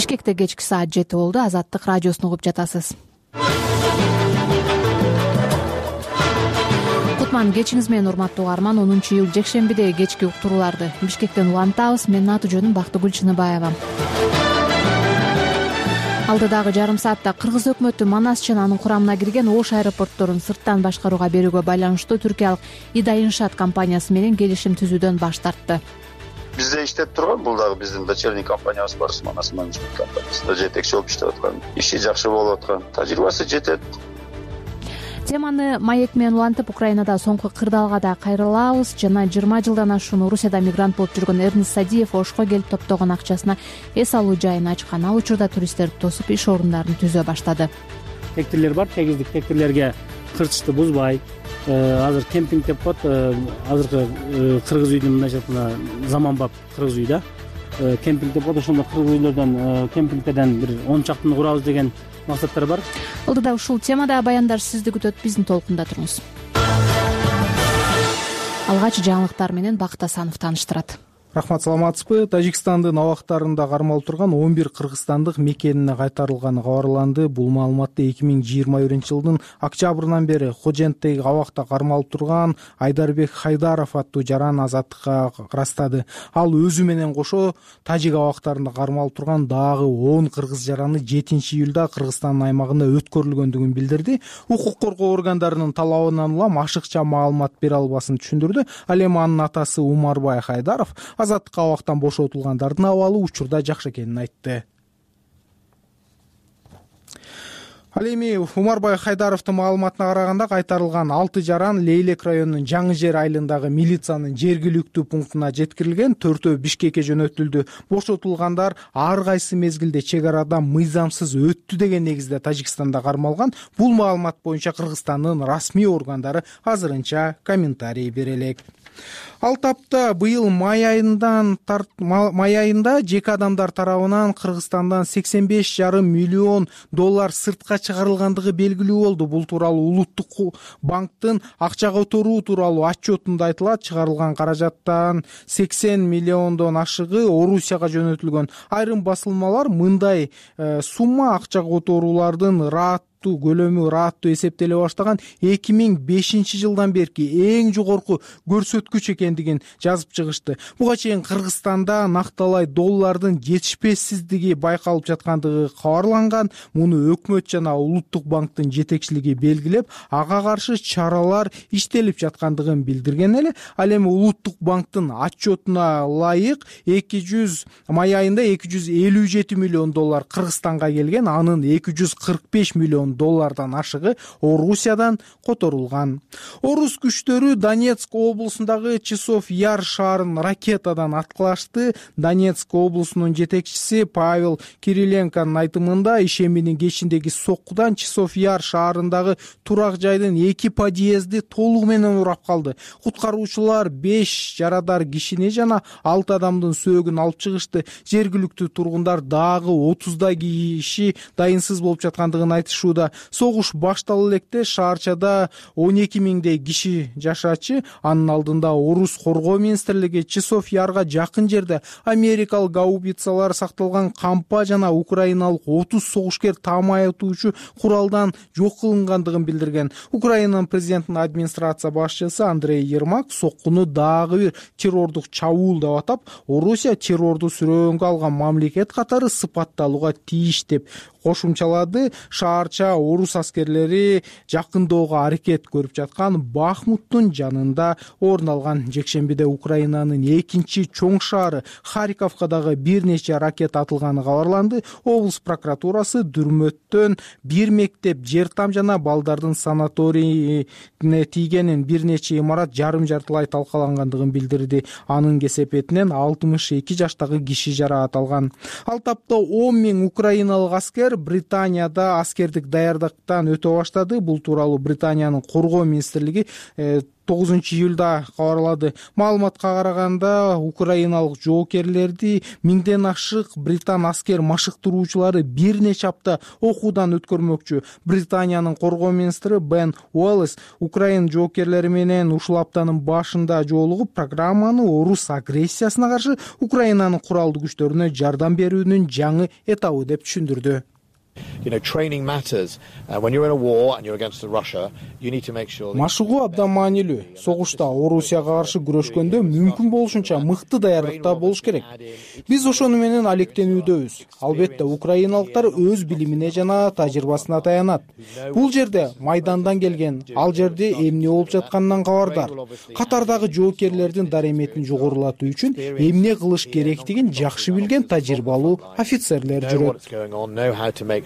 Бишкекте кечки саат 7 болду. Азаттык радиосун угуп жатасыз. Кутман кечиңиз менен, урматтуу угарман. 10-июль жекшембиде кечки уктурууларды Бишкектен улантабыз. Менин аты-жөнүм Бактыгүл Чыныбаева. Алдыдагы жарым саатта Кыргыз өкмөтү Манас жана анын курамына кирген Ош аэропортторун сырттан башкарууга берүүгө байланыштуу түркиялык Ида Иншаат компаниясы менен келишим түзүүдөн баш тартты. Бизде иштеп турган, бул дагы биздин дочерний компаниябыз бар, Манас менеджмент компаниясында жетекчи болуп иштеп аткан. Иши жакшы болуп аткан, тажрыйбасы жетет. Теманы маек менен улантып, Украинада соңку кырдаалга да кайрылабыз. Жана 20 жылдан ашуун Орусияда мигрант болуп жүргөн Эрнест Садиев Ошко келип топтогон акчасына эс алуу жайын ачкан. Ал учурда туристтерди тосуп иш орундарын түзө баштады. Тектирлер бар, тегиздик тектирлерге кырчышты бузбай, азыр кемпинг деп коет, азыркы кыргыз үйдүн мындайча заманбап кыргыз үй да. Кемпинг деп коет, ошондо кыргыз үйлөрдөн кемпингден бир 10 чактын курабыз деген максаттар бар. Алдыда ушул темада баяндар сизди күтөт, биздин толкунда туруңуз. Алгач жаңылыктар менен Бакыт Асанов тааныштырат. Рахмат, саламатсызбы? Тажикстандын абактарында кармалып турган 11 кыргызстандык мекенине кайтарылганы кабарланды. Бул маалыматты 2021-жылдын октябрынан бери Хоженттеги абакта кармалып турган Айдарбек Хайдаров аттуу жаран Азаттыкка ырастады. Ал өзү менен кошо тажик абактарында кармалып турган дагы 10 кыргыз жараны 7-июлда Кыргызстандын аймагында өткөрүлгөндүгүн билдирди. Укук коргоо органдарынын талабынан улам ашыкча маалымат бере албасын түшүндүрдү. Ал эми анын атасы Умарбай Хайдаров азаттыкка абактан бошотулгандардын абалы учурда жакшы экенин айтты. Ал эми Умарбай Хайдаровдун маалыматына караганда, кайтарылган 6 жаран Лейлек районунун Жаңы жер айылындагы милициянын жергиликтүү пунктуна жеткирилген, 4-өө Бишкекке жөнөтүлдү. Бошотулгандар ар кайсы мезгилде чек арадан мыйзамсыз өттү деген негизде Тажикстанда кармалган. Бул маалымат боюнча Кыргызстандын расмий органдары азырынча комментарий бере элек. Ал тапта быйыл май айында жеке адамдар тарабынан Кыргызстандан $85,5 миллион сыртка чыгарылгандыгы белгилүү болду. Бул тууралуу Улуттук банктын акча которуу тууралуу отчетунда айтылат. Чыгарылган каражаттан 80 миллиондон ашыгы Орусияга жөнөтүлгөн. Айрым басылмалар мындай сумма акча которуулардын көлөмү ырааттуу эсептеле баштаган 2005 жылдан берки эң жогорку көрсөткүч экендигин жазып чыгышты. Буга чейин Кыргызстанда накталай доллардын жетишпессиздиги байкалып жаткандыгы кабарланган. Муну өкмөт жана Улуттук банктын жетекчилиги белгилеп, ага каршы чаралар иштелип жаткандыгын билдирген эле. Ал эми Улуттук банктын отчетуна ылайык май айында $257 миллион Кыргызстанга келген, анын $245 миллион ашыгы Орусиядан которулган. Орус күчтөрү Донецк облусундагы Часов Яр шаарын ракетадан аткылашты. Донецк облусунун жетекчиси Павел Кириленконун айтымында, ишембинин кечиндеги соккудан Часов Яр шаарындагы турак жайдын 2 подъезди толугу менен урап калды. Куткаруучулар 5 жарадар кишини жана 6 адамдын сөөгүн алып чыгышты. Жергиликтүү тургундар дагы 30 киши дайынсыз болуп жаткандыгын айтышууда. Согуш башталып электе шаарчада 12 миңдей киши жашачы. Анын алдында Орус коргоо министрлиги Часов Ярга жакын жерде америкалык гаубицалар сакталган кампа жана украиналык 30 согушкер таам аятуучу куралдан жок кылынгандыгын билдирген. Украинанын президентинин администрация башчысы Андрей Ермак соккуну дагы бир террордук чабуул деп атап, Орусия террорду сүрөөнгө алган мамлекет катары сыпатталууга тийиш деп кошумчалады. Шаарча орус аскерлери жакындоого аракет көрүп жаткан Бахмуттун жанында орун алган. Жекшембиде Украинанын экинчи чоң шаары Харьковго дагы бир нече ракета атылганы кабарланды. Облус прокуратурасы дүрмөттөн бир мектеп, жер там жана балдардын санаторийине тийгенин, бир нече имарат жарым жартылай талкалангандыгын билдирди. Анын кесепетинен 62 жаштагы киши жараат алган. Ал тапта 10 миң украиналык аскер Британияда аскердик даярдыктан өтө баштады. Бул тууралуу Британиянын коргоо министрлиги 9-июлда кабарлады. Маалыматка караганда, украиналык жоокерлерди 1000ден ашык британ аскер машыктыруучулары бир нече апта окуудан өткөрмөкчү. Британиянын коргоо министри Бен Уоллес Украин жоокерлери менен ушул аптанын башында жолугуп, программаны орус агрессиясына каршы Украинанын куралдуу күчтөрүнө жардам берүүнүн жаңы этабы деп түшүндүрдү. Машыгуу абдан маанилүү. Согушта Орусияга каршы күрөшкөндө мүмкүн болушунча мыкты даярдыкта болуш керек. Биз ошону менен алектенүүдөбүз. Албетте украиналыктар өз билимине жана тажрыйбасына таянат. Бул жерде майдандан келген, ал жерде эмне болуп жатканынан кабардар. Катардагы жоокерлердин дареметин жогорулатуу үчүн эмне кылыш керектигин жакшы билген тажрыйбалуу офицерлер жүрөт.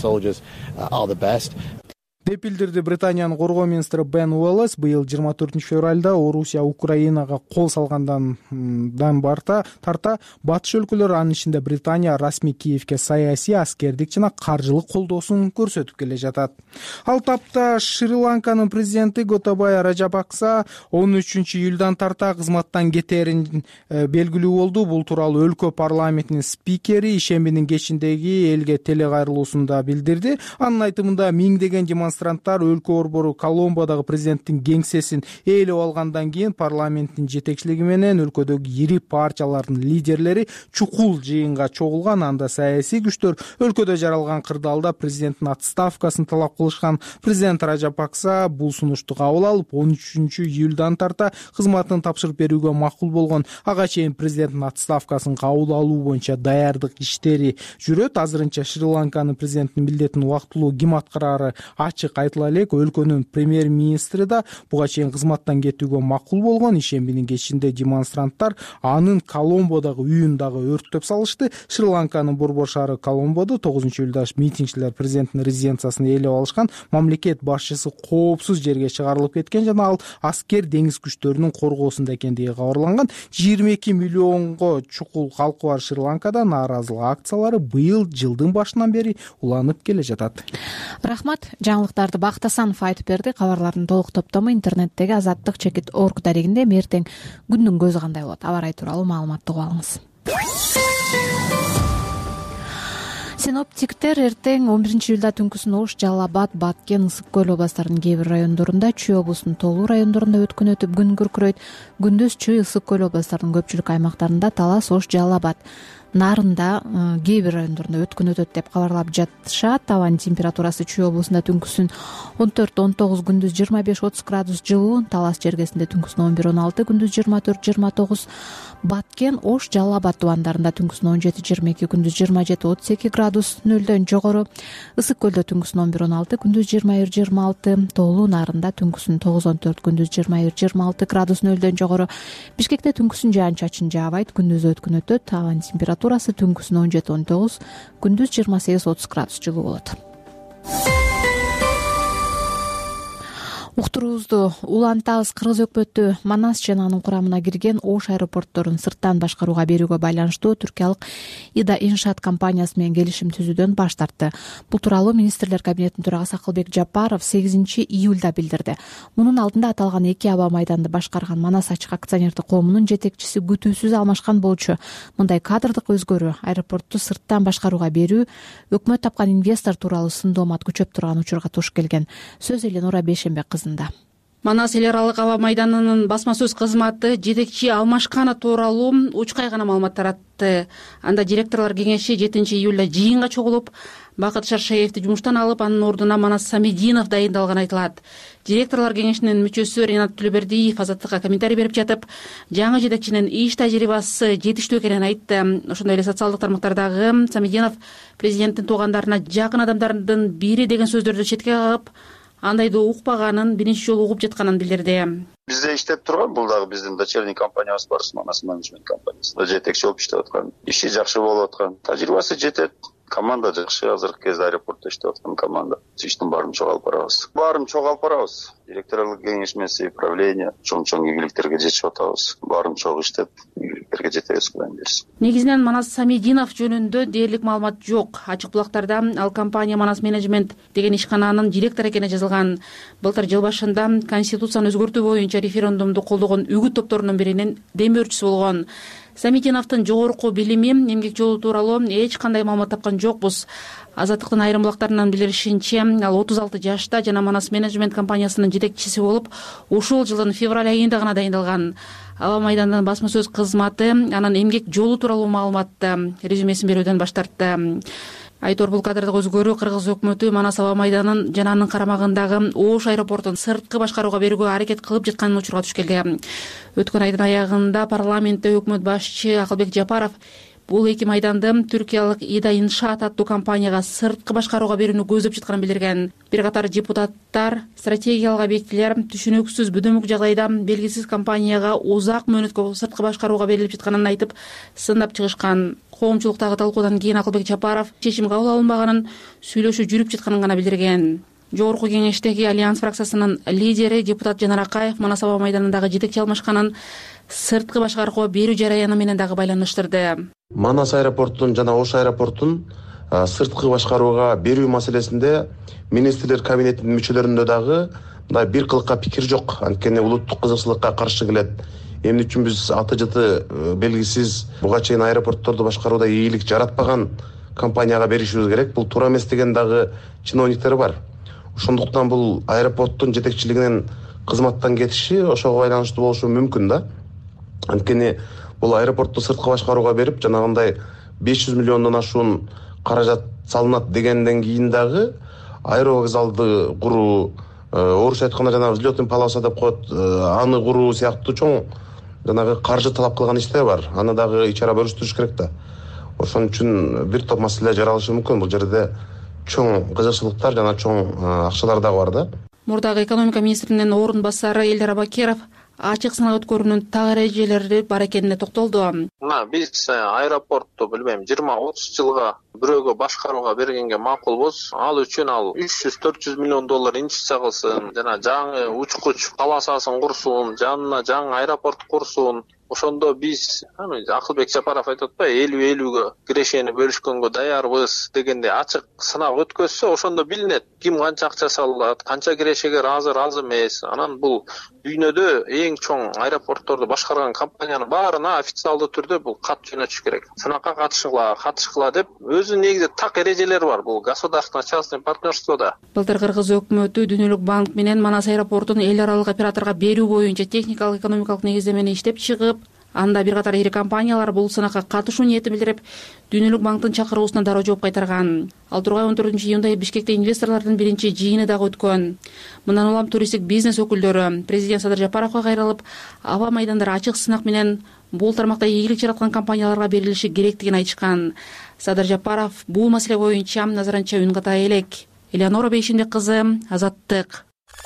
Деп билдирди Британиянын коргоо министри Бен Уоллес. Быйыл 24 февралда Орусия Украинага кол салгандан тарта батыш өлкөлөр, анын ичинде Британия расмий Киевке саясий, аскердик жана каржылык колдоосун көрсөтүп келе жатат. Ал тапта Шри-Ланканын президенти Готабая Раджапакса 13 июлдан тарта кызматтан кетерин белгилүү болду. Бул тууралуу өлкө парламентинин спикери ишембинин кечиндеги элге телекайрылуусунда билдирди. Анын айтымында миңдеген демонстранттар өлкө борбору Коломбодагы президенттин кеңсесин ээлеп алгандан кийин парламенттин жетекчилиги менен өлкөдөгү ири партиялардын лидерлери чукул жыйынга чогулган. Анда саясий күчтөр өлкөдө жаралган кырдаалда президенттин отставкасын талап кылышкан. Президент Раджапакса бул сунушту кабыл алып, 13 июлдан тарта кызматын тапшырып берүүгө макул болгон. Ага чейин президенттин отставкасын кабыл алуу боюнча даярдык иштери жүрөт. Азырынча Шри-Ланканын президентинин милдетин убактылуу ким аткарары ачык айтыла элек. Өлкөнүн премьер-министри да буга чейин кызматтан кетүүгө макул болгон. Ишембинин кечинде демонстранттар анын Коломбодагы үйүн дагы өрттөп салышты. Шри-Ланканын борбор шаары Коломбодо 9 июлда митингчилер президенттин резиденциясын ээлеп алышкан. Мамлекет башчысы коопсуз жерге чыгарылып кеткен жана ал аскер деңиз күчтөрүнүн коргоосунда экендиги кабарланган. 22 миллионго чукул калкы бар Шри-Ланкада нааразылык акциялары быйыл жылдын башынан бери уланып келе жатат. Рахмат. Жаңылыктарды Бакыт Асанов айтып берди. Кабарлардын толук топтому интернеттеги azattik.org дарегинде. Эртең күндүн көзү кандай болот? Аба ырайы тууралуу маалыматты угуп алыңыз. Синоптиктер эртең 11 июлда түнкүсүн Ош, Жалал Абад, Баткен, Ысык көл областарынын кээ бир райондорунда, Чүй облусунун Тоолуу райондорунда өткүн өтүп күн күркүрөйт. Күндүз Чүй, Ысык көл областарынын көпчүлүк аймактарында, Талас, Ош, Жалал Абад, Нарында кээ бир райондорунда өткүн өтөт деп кабарлап жатышат. Абанын температурасы Чүй облусунда түнкүсүн 14-19, күндүз 25-30 градус жылуу, Талас жергесинде түнкүсүн 11-16, күндүз 24-29, Баткен, Ош, Жалал Абад тубандарында түнкүсүн 17-22, күндүз 27-32 градус нөлдөн жогору, Ысык көлдө түнкүсүн 11-16, күндүз 20-26, Тоолуу Нарында түнкүсүн 9-14, күндүз 20-26 градус нөлдөн жогору, Бишкекте түнкүсүн жаан-чачын жаабайт, күндүз өткүн өтөт. Абанын температурасы түнкүсүн 17-19, күндүз 28-30 градус жылуу болот. Уктуруубузду улантабыз. Кыргыз өкмөтү Манас жана анын курамына кирген Ош аэропортторун сырттан башкарууга берүүгө байланыштуу түркиялык Ида Иншаат компаниясы менен келишим түзүүдөн баш тартты. Бул тууралуу министрлер кабинетинин төрагасы Акылбек Жапаров 8 июлда билдирди. Мунун алдында аталган эки аба майданды башкарган Манас ачык акционердик коомунун жетекчиси күтүүсүз алмашкан болчу. Мындай кадрдык өзгөрүү, аэропортту сырттан башкарууга берүү, өкмөт тапкан инвестор тууралуу сын доомат күчөп турган учурга туш келген. Сөз Эленора Бейшембек кызында. Манас эл аралык аба майданынын басма сөз кызматы жетекчи алмашканы тууралуу учкай гана маалымат таратты. Анда директорлор кеңеши 7 июлда жыйынга чогулуп, Бакыт Шаршаевди жумуштан алып, анын ордуна Манас Самединов дайындалган айтылат. Директорлор кеңешинин мүчөсү Ренат Түлөбердиев Азаттыкка комментарий берип жатып, жаңы жетекчинин иш тажрыйбасы жетиштүү экенин айтты. Ошондой эле социалдык тармактардагы Самединов президенттин туугандарына жакын адамдардын бири деген сөздөрдү четке кагып, андайды укпаганын, биринчи жолу угуп жатканын билдирди. Бизде иштеп турган, бул дагы биздин дочерний компаниябыз бар, Манас менеджмент компаниясы. Жетекчи болуп иштеп аткан. Иши жакшы болуп аткан. Тажрыйбасы жетет. Команда жакшы, азыркы кезде аэропортто иштеп аткан команда. Иштин баарын чогуу алып барабыз. Директорлук кеңеш менен правление чоң игиликтерге жетишип атабыз. Баарын чогуу иштеп, жерге жетебиз Кудайым буйрса. Негизинен Манас Самидинов жөнүндө дээрлик маалымат жок. Ачык булактарда ал компания Манас менеджмент деген ишкананын директору экени жазылган. Былтыр жыл башында конституцияны өзгөртүү боюнча референдумду колдогон үгүт топторунун биринин демөөрчүсү болгон. Самидиновдун жогорку билими, эмгек жолу тууралуу эч кандай маалымат тапкан жокпуз. Азаттыктын айрым булактарынын билдиришинче, ал 36 жашта жана Манас менеджмент компаниясынын жетекчиси болуп, ушул жылдын февраль айында гана дайындалган. Аба майдандын басма сөз кызматы анын эмгек жолу тууралуу маалыматты резюмесин берүүдөн баш тартты. Айтор, бул кадрдык өзгөрүү Кыргыз өкмөтү Манас аба майданын жана анын карамагындагы Ош аэропортун сырткы башкарууга берүүгө аракет кылып жатканын учурга түшкөн. Өткөн айдын аягында парламентте өкмөт башчы Акылбек Жапаров бул эки майданды түркиялык Ида Иншаат аттуу компанияга сырткы башкарууга берүүнү көздөп жатканын билдирген. Бир катар депутаттар стратегиялык объектилер түшүнүксүз бүдөмүк жагдайда белгисиз компанияга узак мөөнөткө сырткы башкарууга берилип жатканын айтып сындап чыгышкан. Коомчулуктагы талкуудан кийин Акылбек Жапаров чечим кабыл алынбаганын, сүйлөшүү жүрүп жатканын гана билдирген. Жогорку кеңештеги Альянс фракциясынын лидери депутат Жанар Акаев Манас аба майданындагы жетекчи алмашканын сырткы башкарууга берүү жараяны менен дагы байланыштырды. Манас аэропортун жана Ош аэропортун сырткы башкарууга берүү маселесинде министрлер кабинетинин мүчөлөрүндө дагы мындай бир кылыкка пикир жок. Анткени улуттук кызыкчылыкка каршы келет. Эмне үчүн биз аты жыты белгисиз буга чейин аэропортторду башкарууда ийгилик жаратпаган компанияга беришибиз керек? Бул туура эмес деген дагы чиновниктер бар. Ошондуктан бул аэропорттун жетекчилигинин кызматтан кетиши ошого байланыштуу болушу мүмкүн да. Анткени бул аэропортту сырткы башкарууга берип, жанагындай 500 миллиондон ашуун каражат салынат дегенден кийин дагы аэровокзалды куруу, орусча айтканда жана взлетный полоса деп коет, аны куруу сыяктуу чоң жанагы каржы талап кылган иштер бар. Аны дагы ичара бөлүштүрүш керек да. Ошон үчүн бир топ маселе жаралышы мүмкүн. Бул жерде чоң кызыкчылыктар жана чоң акчалар дагы бар да. Мурдагы экономика министринин орун басары Элдар Абакеров ачык сынак өткөрүүнүн так эрежелери бар экенине токтолду. Биз аэропортту билбейм 20-30 жылга бирөөгө башкарууга бергенге макулбуз. Ал үчүн ал 300-400 миллион доллар инвестиция кылсын, жана жаңы учкуч полосасын курсун, жанына жаңы аэропорт курсун. Ошондо биз Акылбек Жапаров айтып атпайбы, 50-50гө кирешени бөлүшкөнгө даярбыз дегенде ачык сынак өткөзсө, ошондо билинет ким канча акча салат, канча кирешеге ыраазы эмес. Анан бул дүйнөдө эң чоң аэропортторду башкарган компаниянын баарына официалдуу түрдө бул кат жөнөтүш керек. Сынакка катышкыла деп өзүнүн негизи так эрежелери бар бул государственно-частный партнерстводо. Былтыр Кыргыз өкмөтү Дүйнөлүк банк менен Манас аэропортун эл аралык операторго берүү боюнча техникалык экономикалык негиздемени иштеп чыгып, анда бир катар ири компаниялар бул сынакка катышуу ниетин билдирип, Дүйнөлүк банктын чакыруусуна дароо жооп кайтарган. Ал тургай 14-июнда Бишкекте инвесторлордун биринчи жыйыны дагы өткөн. Мындан улам туристтик бизнес өкүлдөрү президент Садыр Жапаровго кайрылып, аба майдандар ачык сынак менен бул тармакта ийгилик жараткан компанияларга берилиши керектигин айтышкан. Садыр Жапаров бул маселе боюнча назаранча үн ката элек. Элеонора Бейшимбек кызы, Азаттык.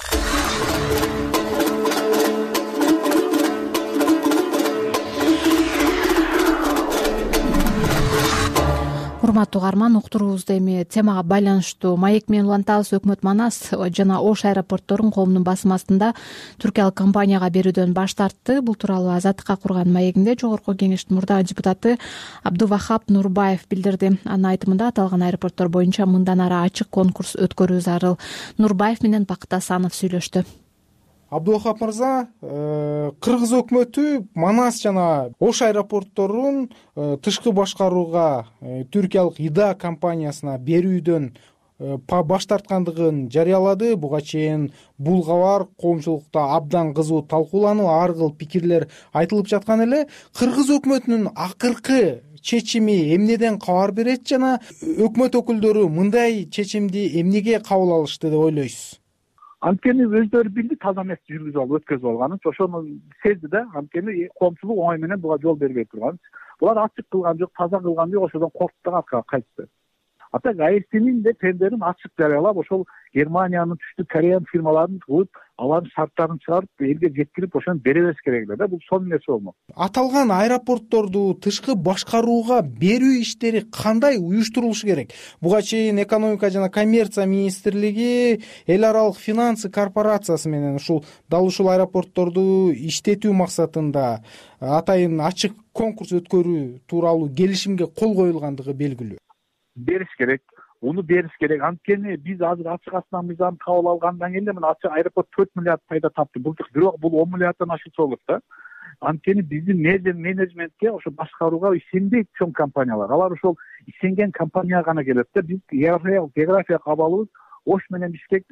Урматтуу угарман, уктуруубузду эми темага байланыштуу маек менен улантабыз. Өкмөт Манас жана Ош аэропортторун коомдун басым астында түркиялык компанияга берүүдөн баш тартты. Бул тууралуу Азаттыкка курган маегинде жогорку кеңештин мурдагы депутаты Абдувахап Нурбаев билдирди. Анын айтымында аталган аэропорттор боюнча мындан ары ачык конкурс өткөрүү зарыл. Нурбаев менен Бакыт Асанов сүйлөштү. Абдувахап мырза, Кыргыз өкмөтү Манас жана Ош аэропортторун тышкы башкарууга түркиялык Ида компаниясына берүүдөн баш тарткандыгын жарыялады. Буга чейин бул кабар коомчулукта абдан кызуу талкууланып, ар кыл пикирлер айтылып жаткан эле. Кыргыз өкмөтүнүн акыркы чечими эмнеден кабар берет жана өкмөт өкүлдөрү мындай чечимди эмнеге кабыл алышты деп ойлойсуз? Анткени өздөрү билди таза эмес жүргүзүп алып өткөзүп алганын, ошону сезди да. Анткени коомчулук оңой менен буга жол бербей турган. Булар ачык кылган жок, таза кылган жок, ошодон коркуп да аркага кайтты. Атак АЭСтин де тендерин ачык жарыялап, ошол Германиянын, Түштүк Кореянын фирмаларын кылып, алардын шарттарын чыгарып, элге жеткирип, ошону беребез керек да. Бул сонун нерсе болмок. Аталган аэропортторду тышкы башкарууга берүү иштери кандай уюштурулушу керек? Буга чейин экономика жана коммерция министрлиги эл аралык финансы корпорациясы менен дал ушул аэропортторду иштетүү максатында атайын ачык конкурс өткөрүү тууралуу келишимге кол коюлгандыгы белгилүү. Бериш керек, уну бериш керек. Анткени биз азыр ачык асман мыйзамын кабыл алгандан кийин мына ачык аэропорт 4 миллиард пайда тапты. Бирок бул 10 миллиарддан ашык болот да. Анткени биздин менеджментке ошо башкарууга ишенбейт чоң компаниялар. Алар ошол ишенген компанияга гана келет да. Биз география кабалыбыз Ош менен Бишкек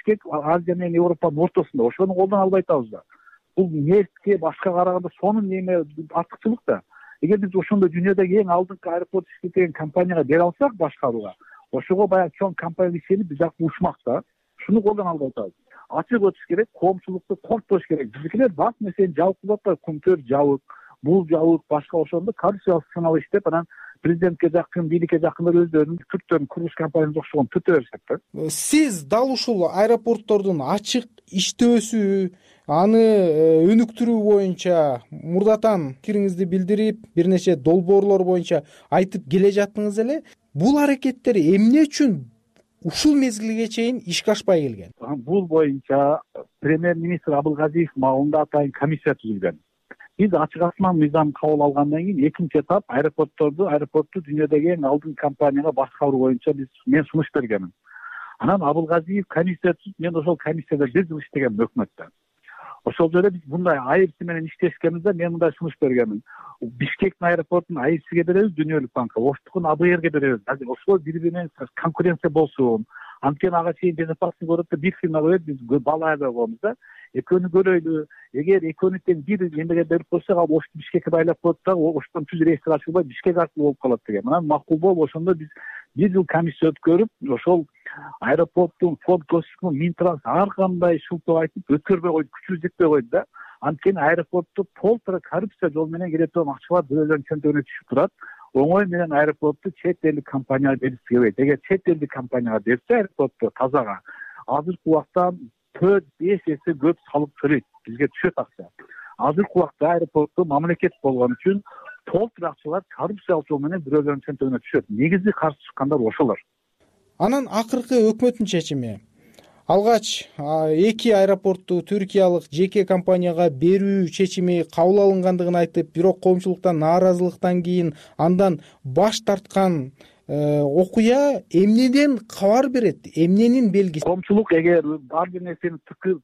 Азия менен Европанын ортосунда. Ошону колдон албай атабыз да. Бул нефтке башка караганда сонун неме артыкчылык да. Эгер биз ошондо дүйнөдөгү эң алдыңкы аэропорт иштеткен компанияга бере алсак башкарууга, ошого баягы чоң компания ишенип биз жакшы ушмак да. Шуну колдон албай атабыз. Ачык өтүш керек, коомчулукту коркутпош керек. Биздикилер бак нерсени жабык кылып атат, күмтөр жабык, бул жабык, башка ошондо коррупциялык сценал иштеп, анан президентке жакын, бийликке жакындар өздөрүнүн түрктөрүн курулуш компаниясы окшогон түтө беришет да. Сиз дал ушул аэропорттордун ачык иштөөсү, аны өнүктүрүү боюнча мурдатан пикириңизди билдирип, бир нече долбоорлор боюнча айтып келе жаттыңыз эле. Бул аракеттер эмне үчүн ушул мезгилге чейин ишке ашпай келген? Бул боюнча премьер-министр Абылгазиев маалында атайын комиссия түзүлгөн. Биз ачык асман мыйзамын кабыл алгандан кийин экинчи этап аэропортту дүйнөдөгү эң алдыңкы компанияга башкаруу боюнча мен сунуш бергенмин. Анан Абылгазиев комиссия түзүп, мен ошол комиссияда 1 жыл иштегенмин өкмөттө. Ошол жерде биз мындай айырсы менен иштешкенбизде мен мындай сунуш бергенмин. Бишкектин аэропортун айырсыга беребиз, Дүнөлүк банкка, Оштукун АБРге беребиз. Ошол бири менен конкуренция болсун. Анткени ага чейин безопасность городдо бир фирма коет, биз бала айдап коебуз да. Экөөнү көрөйлү. Эгер экөөнү тең бир эмеге берип койсок, ал Ошту Бишкекке байлап коет да, Оштон түз рейстер ачылбай Бишкек аркылуу болуп калат деген. Анан макул болуп, ошондо биз 1 жыл комиссия өткөрүп, ошол аэропорттун фонд көчүрмө Минтранс ар кандай шылтоо айтып өткөрбөй койду, күчү жетпей койду да. Анткени аэропортту полтора коррупция жол менен келет деген акчалар бирөөлөрдүн чөнтөгүнө түшүп турат. Оңой менен аэропортту чет элдик компанияга бериши келбейт. Эгер чет элдик компанияга берсе аэропортту тазага, азыркы убакта 4-5 эсе көп салык төлөйт, бизге түшөт акча. Азыркы убакта аэропортту мамлекет болгон үчүн толтур акчалар коррупциялык жол менен бирөөлөрдүн чөнтөгүнө түшөт. Негизи каршы чыккандар ошолор. Анан акыркы өкмөттүн чечими. Алгач 2 аэропортту түркиялык жеке компанияга берүү чечими кабыл алынгандыгын айтып, бирок коомчулуктан нааразылыктан кийин андан баш тарткан окуя эмнеден кабар берет? Эмненин белгиси? Коомчулук эгер ар бир нерсени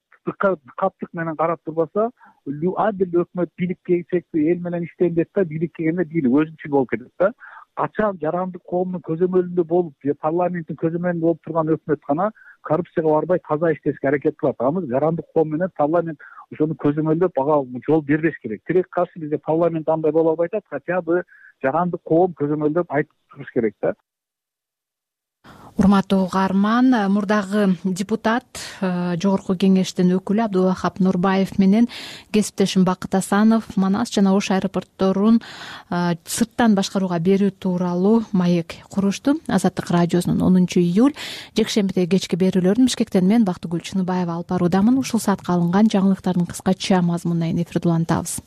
каттык менен карап турбаса, адил өкмөт бийликке келсекти, эл менен иштейм дейт да, бийликке келгенде бийлик өзүнчө болуп кетет да. Качан жарандык коомдун көзөмөлүндө болуп, парламенттин көзөмөлүндө болуп турган өкмөт гана коррупцияга барбай таза иштешке аракет кылат. Аны жарандык коом менен парламент ошону көзөмөлдөп ага жол бербеш керек. Тирек каршы бизде парламент андай боло албай атат, хотя бы жарандык коом көзөмөлдөп айтып туруш керек да. Урматтуу угарман, мурдагы депутат, жогорку кеңештин өкүлү Абдулвахап Нурбаев менен кесиптешим Бакыт Асанов Манас жана Ош аэропортторун сырттан башкарууга берүү тууралуу маек курушту. Азаттык радиосунун 10-июль жекшембидеги кечки берүүлөрүн Бишкектен мен Бактыгүл Чыныбаева алып баруудамын. Ушул саатка алынган жаңылыктардын кыскача мазмунунан эфирди улантабыз.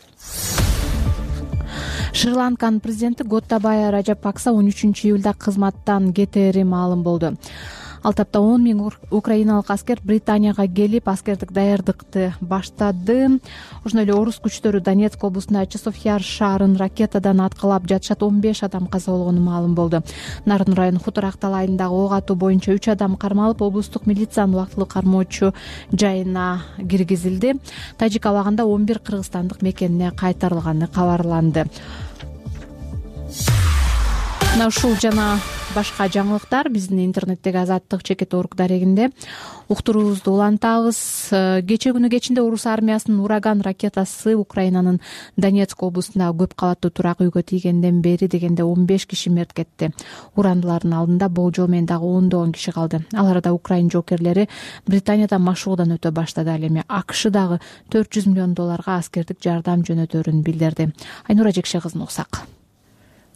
Шри-Ланканын президенти Готабая Раджапакса 13-июлда кызматтан кетери маалым болду. Ал тапта 10 000 украиналык аскер Британияга келип, аскердик даярдыкты баштады. Ошондой эле орус күчтөрү Донецк облусунда Часов-Яр шаарын ракетадан аткылап жатышат, 15 адам каза болгону маалым болду. Нарын району Хутор Акталайындагы ок атуу боюнча 3 адам кармалып, облустук милициянын убактылуу кармоочу жайына киргизилди. Тажик абагында 11 кыргызстандык мекенине кайтарылганы кабарланды. Мына ушул жана башка жаңылыктар биздин интернеттеги Азаттык чекит.org дарегинде уктуруубузду улантабыз. Кече күнү кечинде орус армиясынын Ураган ракетасы Украинанын Донецк облусундагы көп кабаттуу турак үйгө тийгенден бери дегенде 15 киши мерт кетти. Урандылардын алдында болжол менен дагы 10 киши калды. Ал арада Украин жоокерлери Британиядан машыгуудан өтө баштады. Ал эми АКШ дагы $400 миллион аскердик жардам жөнөтөрүн билдирди. Айнура Жекше кызын уксак.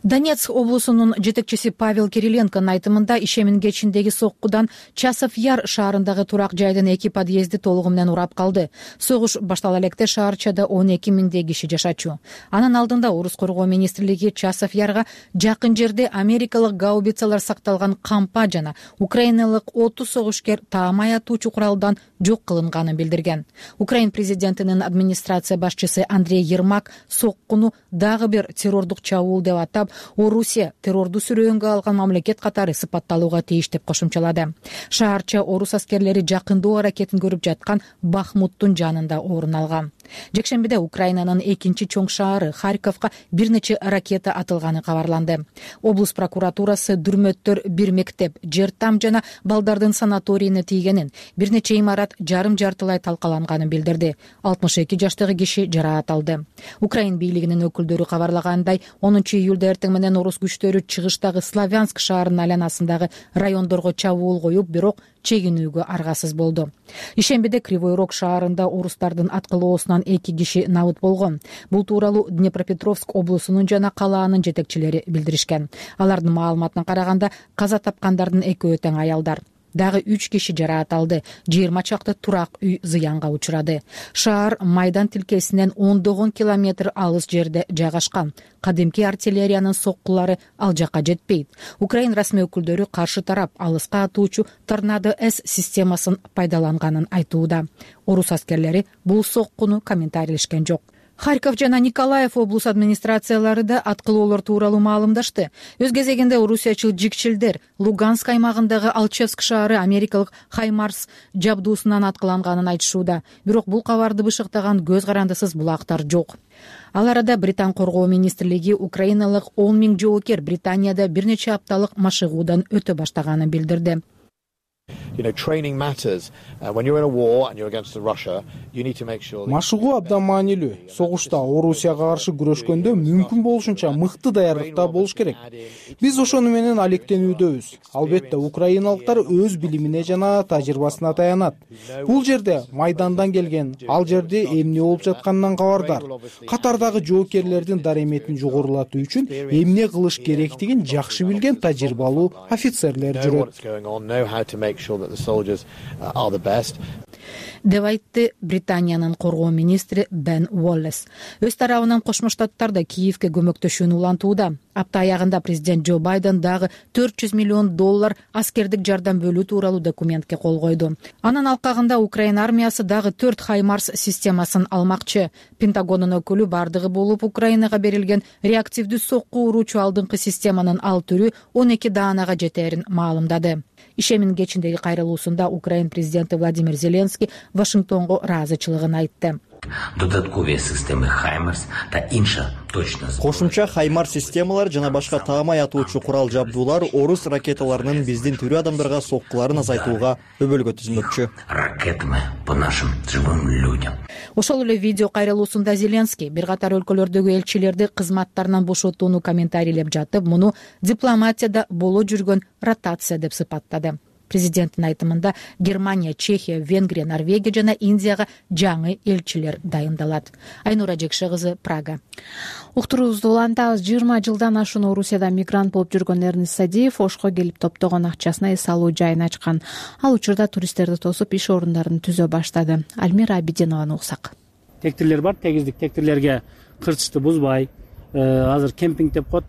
Донецк облусунун жетекчиси Павел Кириленконун айтымында ишемин кечиндеги соккудан Часов Яр шаарындагы турак жайдын 2 подъезди толугу менен урап калды. Согуш баштала электе шаарчада 12 миңдей киши жашачу. Анын алдында Орус коргоо министрлиги Часов Ярга жакын жерде америкалык гаубицалар сакталган кампа жана украиналык 30 согушкер таамай атуучу куралдан жок кылынганын билдирген. Украин президентинин администрация башчысы Андрей Ермак соккуну дагы бир террордук чабуул деп атап, Орусия террорду сүрөөнгө алган мамлекет катары сыпатталууга тийиш деп кошумчалады. Шаарча орус аскерлери жакындоо аракетин көрүп жаткан Бахмуттун жанында орун алган. Жекшембиде Украинанын экинчи чоң шаары Харьковго бир нече ракета атылганы кабарланды. Облус прокуратурасы дүрмөттөр бир мектеп, жер там жана балдардын санаторийине тийгенин, бир нече имарат жарым-жартылай талкаланганын билдирди. 62 жаштагы киши жараат алды. Украин бийлигинин өкүлдөрү кабарлагандай, 10 июлда эртең менен орус күчтөрү чыгыштагы Славянск шаарынын айланасындагы райондорго чабуул коюп, бирок чегинүүгө аргасыз болду. Ишембиде Кривой Рог шаарында орустардын аткылоосунан 2 киши набыт болгон. Бул тууралуу Днепропетровск облусунун жана калаанын жетекчилери билдиришкен. Алардын маалыматына караганда, каза тапкандардын экөө тең аялдар. Дагы 3 киши жараат алды. 20 чакты турак үй зыянга учурады. Шаар Майдан тилкесинен 10 километр алыс жерде жайгашкан. Кадимки артиллериянын соккулары ал жакка жетпейт. Украин расмий өкүлдөрү каршы тарап алыска атуучу Торнадо С системасын пайдаланганын айтууда. Орус аскерлери бул соккуну комментарийлешкен жок. Харьков жана Николаев облус администрациялары да аткылоолор тууралуу маалымдашты. Өз кезегинде орусиячыл жикчилдер Луганск аймагындагы Алчевск шаары америкалык Хаймарс жабдуусунан аткыланганын айтышууда. Бирок бул кабарды бышыктаган көз карандысыз булактар жок. Ал арада Британ коргоо министрлиги украиналык 10 миң жоокер Британияда бир нече апталык машыгуудан өтө баштаганын билдирди. Машыгуу абдан маанилүү. Согушта Орусияга каршы күрөшкөндө мүмкүн болушунча мыкты даярдыкта болуш керек. Биз ошону менен алектенүүдөбүз. Албетте украиналыктар өз билимине жана тажрыйбасына таянат. Бул жерде майдандан келген, ал жерде эмне болуп жатканынан кабардар. Катардагы жоокерлердин дареметин жогорулатуу үчүн эмне кылыш керектигин жакшы билген тажрыйбалуу офицерлер жүрөт. Деп айтты Британиянын коргоо министри Бен Уоллес. Өз тарабынан Кошмо Штаттар да Киевке көмөктөшүүнү улантууда. Апта аягында президент Джо Байден дагы $400 миллион аскердик жардам бөлүү тууралуу документке кол койду. Анын алкагында Украина армиясы дагы 4 Хаймарс системасын алмакчы. Пентагонун өкүлү бардыгы болуп Украинага берилген реактивдүү сокку уруучу алдыңкы системанын ал түрү 12 даанага жетерин маалымдады. Ишемин кечиндеги кайрылуусунда Украин президенти Владимир Зеленский Вашингтонго ыраазычылыгын айтты. Додаткові системи Хаймарс та інша точність. Кошумча Хаймарс системалар жана башка таамай атуучу курал жабдуулар орус ракеталарынын биздин тирүү адамдарга соккуларын азайтууга өбөлгө түзмөкчү. Ракетами по нашим живым людям. Ошол эле видео кайрылуусунда Зеленский бир катар өлкөлөрдөгү элчилерди кызматтарынан бошотууну комментарийлеп жатып, муну дипломатияда боло жүргөн ротация деп сыпаттады. Президенттин айтымында Германия, Чехия, Венгрия, Норвегия жана Индияга жаңы элчилер дайындалат. Айнура Жекше кызы, Прага. Уктуруубузду улантабыз. 20 жылдан ашуун Орусияда мигрант болуп жүргөн Эрнис Садиев Ошко келип топтогон акчасына эс алуу жайын ачкан. Ал учурда туристтерди тосуп иш орундарын түзө баштады. Альмира Абидинованы уксак. Тектирлер бар, тегиздик тектирлерге кырчышты бузбай, азыр кемпинг деп коет,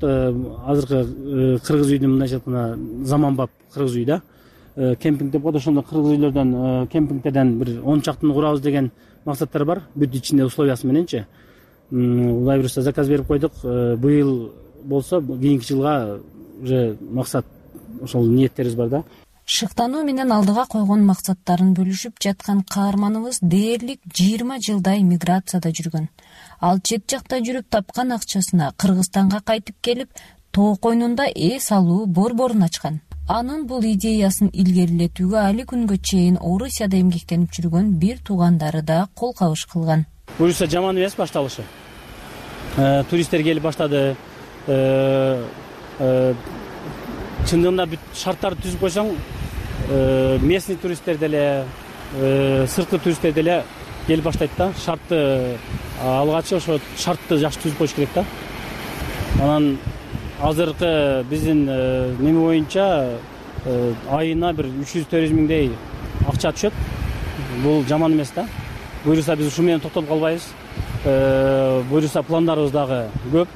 азыркы кыргыз үйдүн мындайча айтканда заманбап кыргыз үй да. Кемпинг деп коет, ошондо кыргыз үйлөрдөн, кемпингтерден бир 10 чактын курабыз деген максаттар бар, бүт ичинде условиясы мененчи. Улай бирсе заказ берип койдук. Быйыл болсо кийинки жылга уже максат ошол ниеттерибиз бар да. Шыктануу менен алдыга койгон максаттарын бөлүшүп жаткан каарманыбыз дээрлик 20 жылдай миграцияда жүргөн. Ал чет жакта жүрүп тапкан акчасына Кыргызстанга кайтып келип, тоо койнунда эс алуу борборун ачкан. Анын бул идеясын илгерилетүүгө али күнгө чейин Орусияда эмгектенип жүргөн бир туугандары да кол кабыш кылган. Буюрса жаман эмес башталышы. Туристтер келип баштады. Чындыгында бүт шарттарды түзүп койсоң, местный туристтер деле, сырткы туристтер деле келип баштайт да. Шартты алгачы ошо шартты жакшы түзүп коюш керек да. Анан азыркы биздин неме боюнча айына бир 300-400 миңдей акча түшөт. Бул жаман эмес да. Буюрса биз ушу менен токтолуп калбайбыз. Буюрса пландарыбыз дагы көп.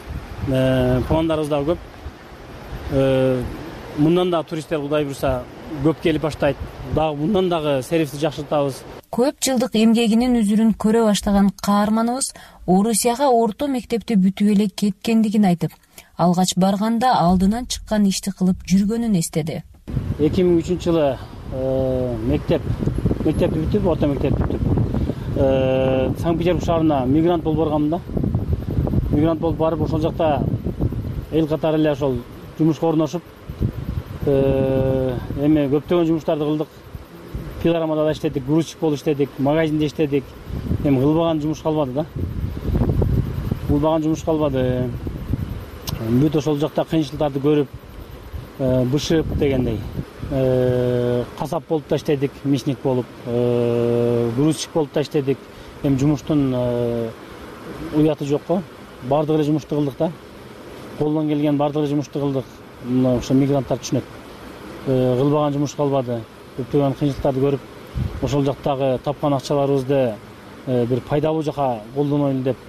Мындан да туристтер Кудай буйрса көп келип баштайт. Дагы мындан дагы сервисти жакшыртабыз. Көп жылдык эмгегинин үзүрүн көрө баштаган каарманыбыз Орусияга орто мектепти бүтүп эле кеткендигин айтып, алгач барганда алдынан чыккан ишти кылып жүргөнүн эстеди. 2003-жылы мектепти бүтүп, орто мектепти бүтүп, Санкт-Петербург шаарына мигрант болуп барганмын да. Мигрант болуп барып, ошол жакта эл катары эле ошол жумушка орношуп, эми көптөгөн жумуштарды кылдык. Пилорамада да иштедик, грузчик болуп иштедик, магазинде иштедик. Эми кылбаган жумуш калбады да. Бүт ошол жакта кыйынчылыктарды көрүп, бышып дегендей. Касап болуп да иштедик, мишник болуп, грузчик болуп да иштедик. Эми жумуштун уяты жок го. Бардык эле жумушту кылдык да. Колдон келген бардык эле жумушту кылдык. Мына ошо мигранттар түшүнөт. Кылбаган жумуш калбады. Көптөгөн кыйынчылыктарды көрүп, ошол жактагы тапкан акчаларыбызды бир пайдалуу жака колдонойлу деп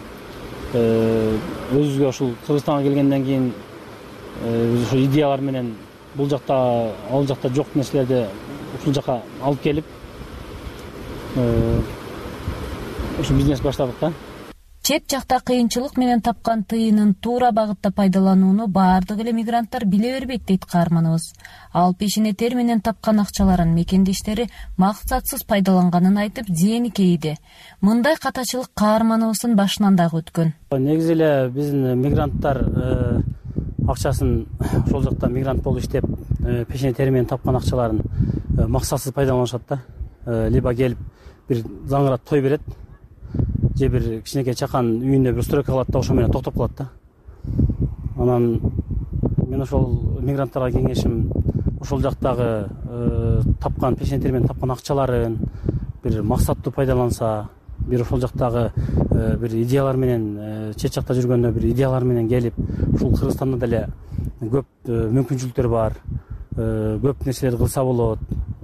өзүбүзгө ушул Кыргызстанга келгенден кийин ушул идеялар менен ал жакта жок нерселерди ушул жака алып келип ушу бизнес баштадык да. Чет жакта кыйынчылык менен тапкан тыйынын туура багытта пайдаланууну баардык эле мигранттар биле бербейт дейт каарманыбыз. Ал пешене тер менен тапкан акчаларын мекендештери максатсыз пайдаланганын айтып, зээни кейиди. Мындай катачылык каарманыбыздын башынан дагы өткөн. Негизи эле биздин мигранттар акчасын ошол жакта мигрант болуп иштеп, пешене тери менен тапкан акчаларын максатсыз пайдаланышат да. Либо келип бир заңгырат той берет, же бир кичинекей чакан үйүндө бир стройка кылат да, ошо менен токтоп калат да. Анан мен ошол мигранттарга кеңешим ошол жактагы тапкан пешене тери менен тапкан акчаларын бир максаттуу пайдаланса, бир ошол жактагы бир идеялар менен чет жакта жүргөндө бир идеялар менен келип, ушул Кыргызстанда деле көп мүмкүнчүлүктөр бар, көп нерселерди кылса болот.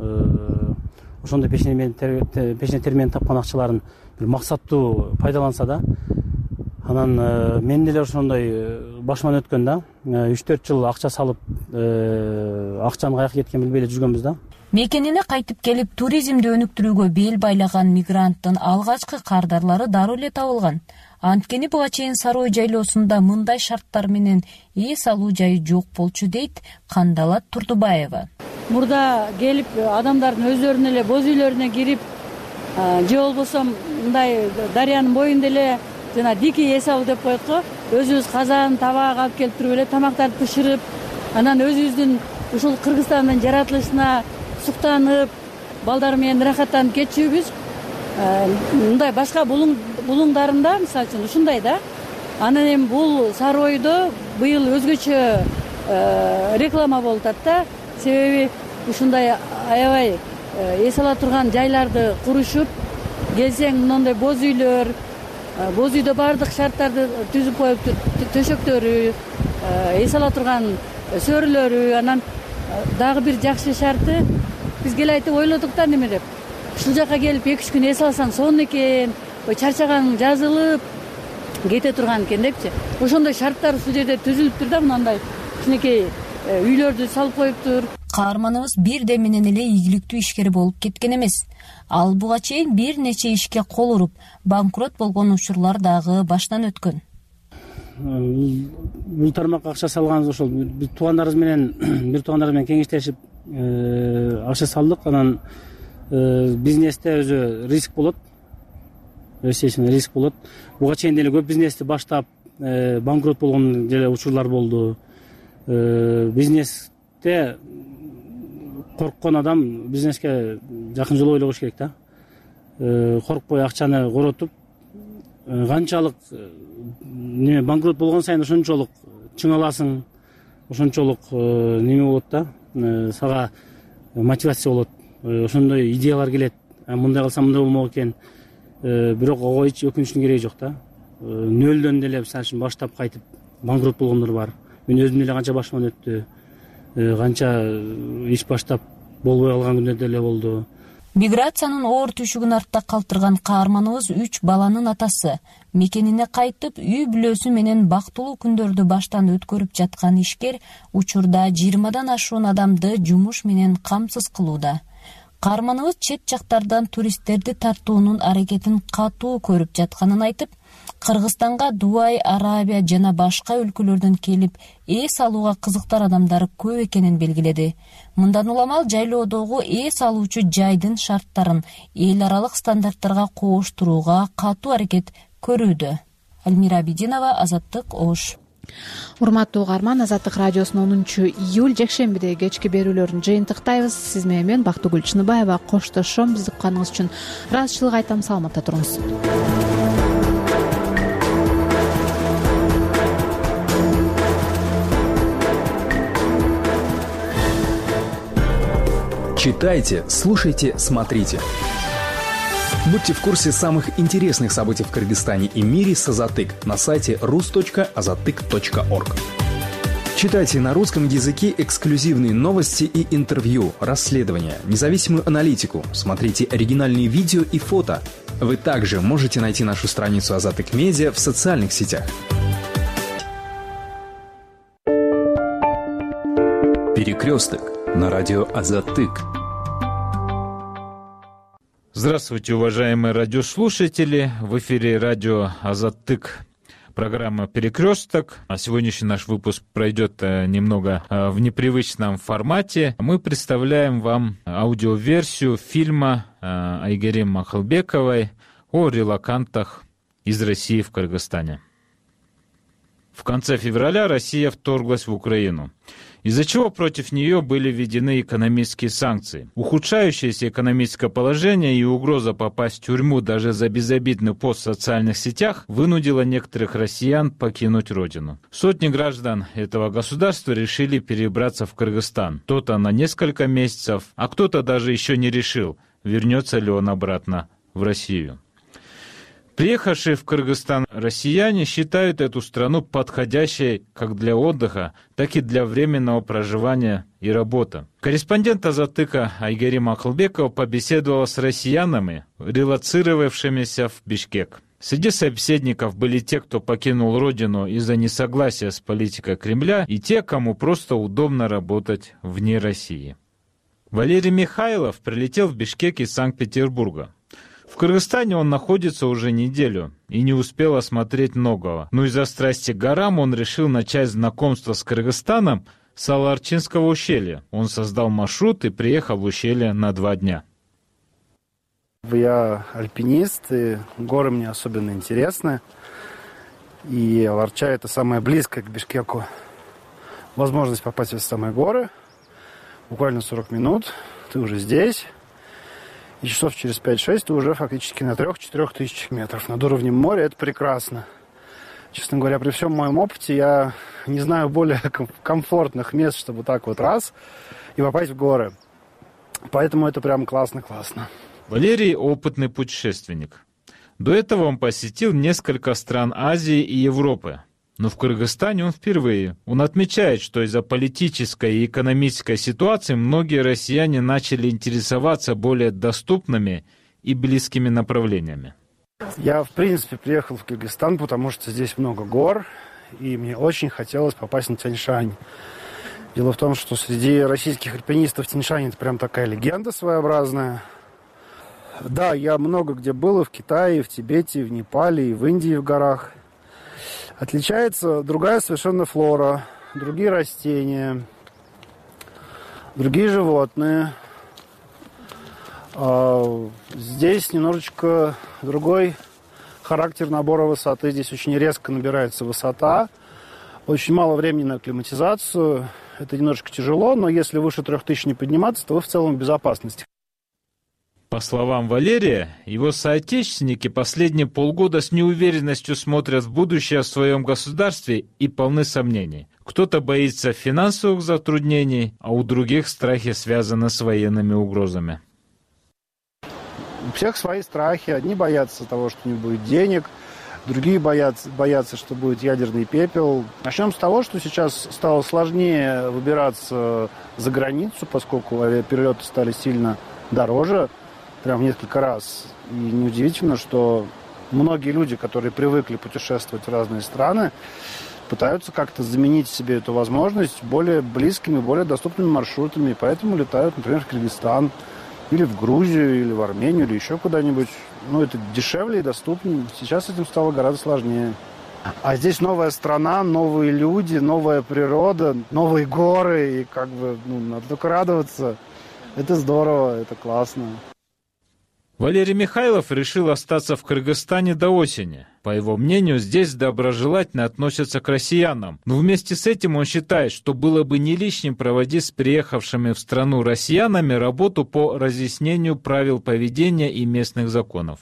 Ошондой пешене тери менен тапкан акчаларын бир максаттуу пайдаланса да, анан мен деле ошондой башыман өткөн да. 3-4 жыл акча салып, акчанын каяка кеткенин билбей эле жүргөнбүз да. Мекенине кайтып келип, туризмди өнүктүрүүгө бел байлаган мигранттын алгачкы кардарлары дароо эле табылган. Анткени буга чейин Сарой жайлоосунда мындай шарттар менен эс алуу жайы жок болчу дейт Кандалат Турдубаева. Мурда келип адамдардын өздөрүнүн эле боз үйлөрүнө кирип, же болбосо мындай дарыянын боюнда эле жана дикий эс алуу деп коет го. Өзүбүз казан, табак алып келип туруп эле тамактарды бышырып, анан өзүбүздүн ушул Кыргызстандын жаратылышына суктанып, балдар менен ырахаттанып кетчүбүз. Мындай башка булуңдарында, мисалы үчүн ушундай да. Анан эми бул Саройдо быйыл өзгөчө реклама болуп атат да. Себеби ушундай аябай эс ала турган жайларды курушуп, келсең мындай боз үйлөр, боз үйдө баардык шарттарды түзүп коюптур, төшөктөрү, эс ала турган сөрүлөрү, анан дагы бир жакшы шарты биз келайты ойлодук да неме деп. Ушул жака келип 2-3 күн эс алсаң сонун экен, чарчаганың жазылып кете турган экен депчи. Ошондой шарттар ушул жерде түзүлүптүр да, мындай кичинекей үйлөрдү салып коюптур. Каарманыбыз бирде менен эле ийгиликтүү ишкер болуп кеткен эмес. Ал буга чейин бир нече ишке кол уруп, банкрот болгон учурлар дагы баштан өткөн. Бул тармакка акча салганбыз ошол бир туугандарыбыз менен кеңештешип акча салдык. Анан бизнесте өзү риск болот. Естественно, риск болот. Буга чейин деле көп бизнести баштап банкрот болгон деле учурлар болду. Бизнесте корккон адам бизнеске жакын жолу ойлогуш керек да. Коркпой акчаны коротуп, канчалык неме банкрот болгон сайын ошончолук чыңаласың, ошончолук неме болот да, сага мотивация болот. Ошондой идеялар келет. Мындай кылсам мындай болмок экен. Бирок ого эч өкүнүчтүн кереги жок да. Нөлдөн деле мисалы үчүн баштап кайтып банкрот болгондор бар. мен өзүм эле канча башыман өттү, канча иш баштап болбой калган күндөр деле болду. Миграциянын оор түйшүгүн артта калтырган каарманыбыз 3 баланын атасы. Мекенине кайтып, үй бүлөсү менен бактылуу күндөрдү баштан өткөрүп жаткан ишкер учурда 20дан ашуун адамды жумуш менен камсыз кылууда. Каарманыбыз чет жактардан туристтерди тартуунун аракетин катуу көрүп жатканын айтып, Кыргызстанга Дубай, Арабия жана башка өлкөлөрдөн келип эс алууга кызыктар адамдар көп экенин белгиледи. Мындан улам ал жайлоодогу эс алуучу жайдын шарттарын эл аралык стандарттарга кооштурууга катуу аракет көрүүдө. Альмира Абидинова, Азаттык, Ош. Урматтуу угарман, Азаттык радиосунун 10-июль жекшембидеги кечки берүүлөрүн жыйынтыктайбыз. Сиз менен Бактыгүл Чыныбаева коштошом. Бизди укканыңыз үчүн ыраазычылык айтам. Саламатта туруңуз. Читайте, слушайте, смотрите. Будьте в курсе самых интересных событий в Кыргызстане и мире с Азатык на сайте rus.azatyk.org. Читайте на русском языке эксклюзивные новости и интервью, расследования, независимую аналитику, смотрите оригинальные видео и фото. Вы также можете найти нашу страницу Азатык Медиа в социальных сетях. Перекресток на радио Азатык. Здравствуйте, уважаемые радиослушатели! В эфире радио Азатык, программа «Перекресток». Сегодняшний наш выпуск пройдет немного в непривычном формате. Мы представляем вам аудиоверсию фильма Айгери Махалбековой о релокантах из России в Кыргызстане. В конце февраля Россия вторглась в Украину, из-за чего против нее были введены экономические санкции. Ухудшающееся экономическое положение и угроза попасть в тюрьму даже за безобидный пост в социальных сетях вынудило некоторых россиян покинуть родину. Сотни граждан этого государства решили перебраться в Кыргызстан. Кто-то на несколько месяцев, а кто-то даже еще не решил, вернется ли он обратно в Россию. Приехавшие в Кыргызстан россияне считают эту страну подходящей как для отдыха, так и для временного проживания и работы. Корреспондент Азатыка Айгери Махалбекова побеседовала с россиянами, релоцировавшимися в Бишкек. Среди собеседников были те, кто покинул родину из-за несогласия с политикой Кремля, и те, кому просто удобно работать вне России. Валерий Михайлов прилетел в Бишкек из Санкт-Петербурга. В Кыргызстане он находится уже неделю и не успел осмотреть многого. Но из-за страсти к горам он решил начать знакомство с Кыргызстаном с Аларчинского ущелья. Он создал маршрут и приехал в ущелье на 2 дня. Я альпинист, и горы мне особенно интересны. И Аларча — это самое близкое к Бишкеку. Возможность попасть в эти самые горы. Буквально 40 минут, ты уже здесь. И часов через 5-6 ты уже фактически на 3-4 тысячах метров над уровнем моря. Это прекрасно. Честно говоря, при всем моем опыте я не знаю более комфортных мест, чтобы так вот раз и попасть в горы. Поэтому это прям классно-классно. Валерий — опытный путешественник. До этого он посетил несколько стран Азии и Европы. Но в Кыргызстане он впервые. Он отмечает, что из-за политической и экономической ситуации многие россияне начали интересоваться более доступными и близкими направлениями. Я, в принципе, приехал в Кыргызстан, потому что здесь много гор, и мне очень хотелось попасть на Тянь-Шань. Дело в том, что среди российских альпинистов Тянь-Шань — это прям такая легенда своеобразная. Да, я много где был, и в Китае, и в Тибете, и в Непале, и в Индии в горах. Отличается другая совершенно флора, другие растения, другие животные. Здесь немножечко другой характер набора высоты. Здесь очень резко набирается высота. Очень мало времени на акклиматизацию. Это немножечко тяжело, но если выше 3000 не подниматься, то вы в целом в безопасности. По словам Валерия, его соотечественники последние полгода с неуверенностью смотрят в будущее в своем государстве и полны сомнений. Кто-то боится финансовых затруднений, а у других страхи связаны с военными угрозами. У всех свои страхи. Одни боятся того, что не будет денег, другие боятся, что будет ядерный пепел. Начнем с того, что сейчас стало сложнее выбираться за границу, поскольку авиаперелеты стали сильно дороже, прям в несколько раз. И неудивительно, что многие люди, которые привыкли путешествовать в разные страны, пытаются как-то заменить себе эту возможность более близкими, более доступными маршрутами. И поэтому летают, например, в Кыргызстан, или в Грузию, или в Армению, или еще куда-нибудь. Это дешевле и доступнее. Сейчас с этим стало гораздо сложнее. А здесь новая страна, новые люди, новая природа, новые горы. И надо только радоваться. Это здорово, это классно. Валерий Михайлов решил остаться в Кыргызстане до осени. По его мнению, здесь доброжелательно относятся к россиянам. Но вместе с этим он считает, что было бы не лишним проводить с приехавшими в страну россиянами работу по разъяснению правил поведения и местных законов.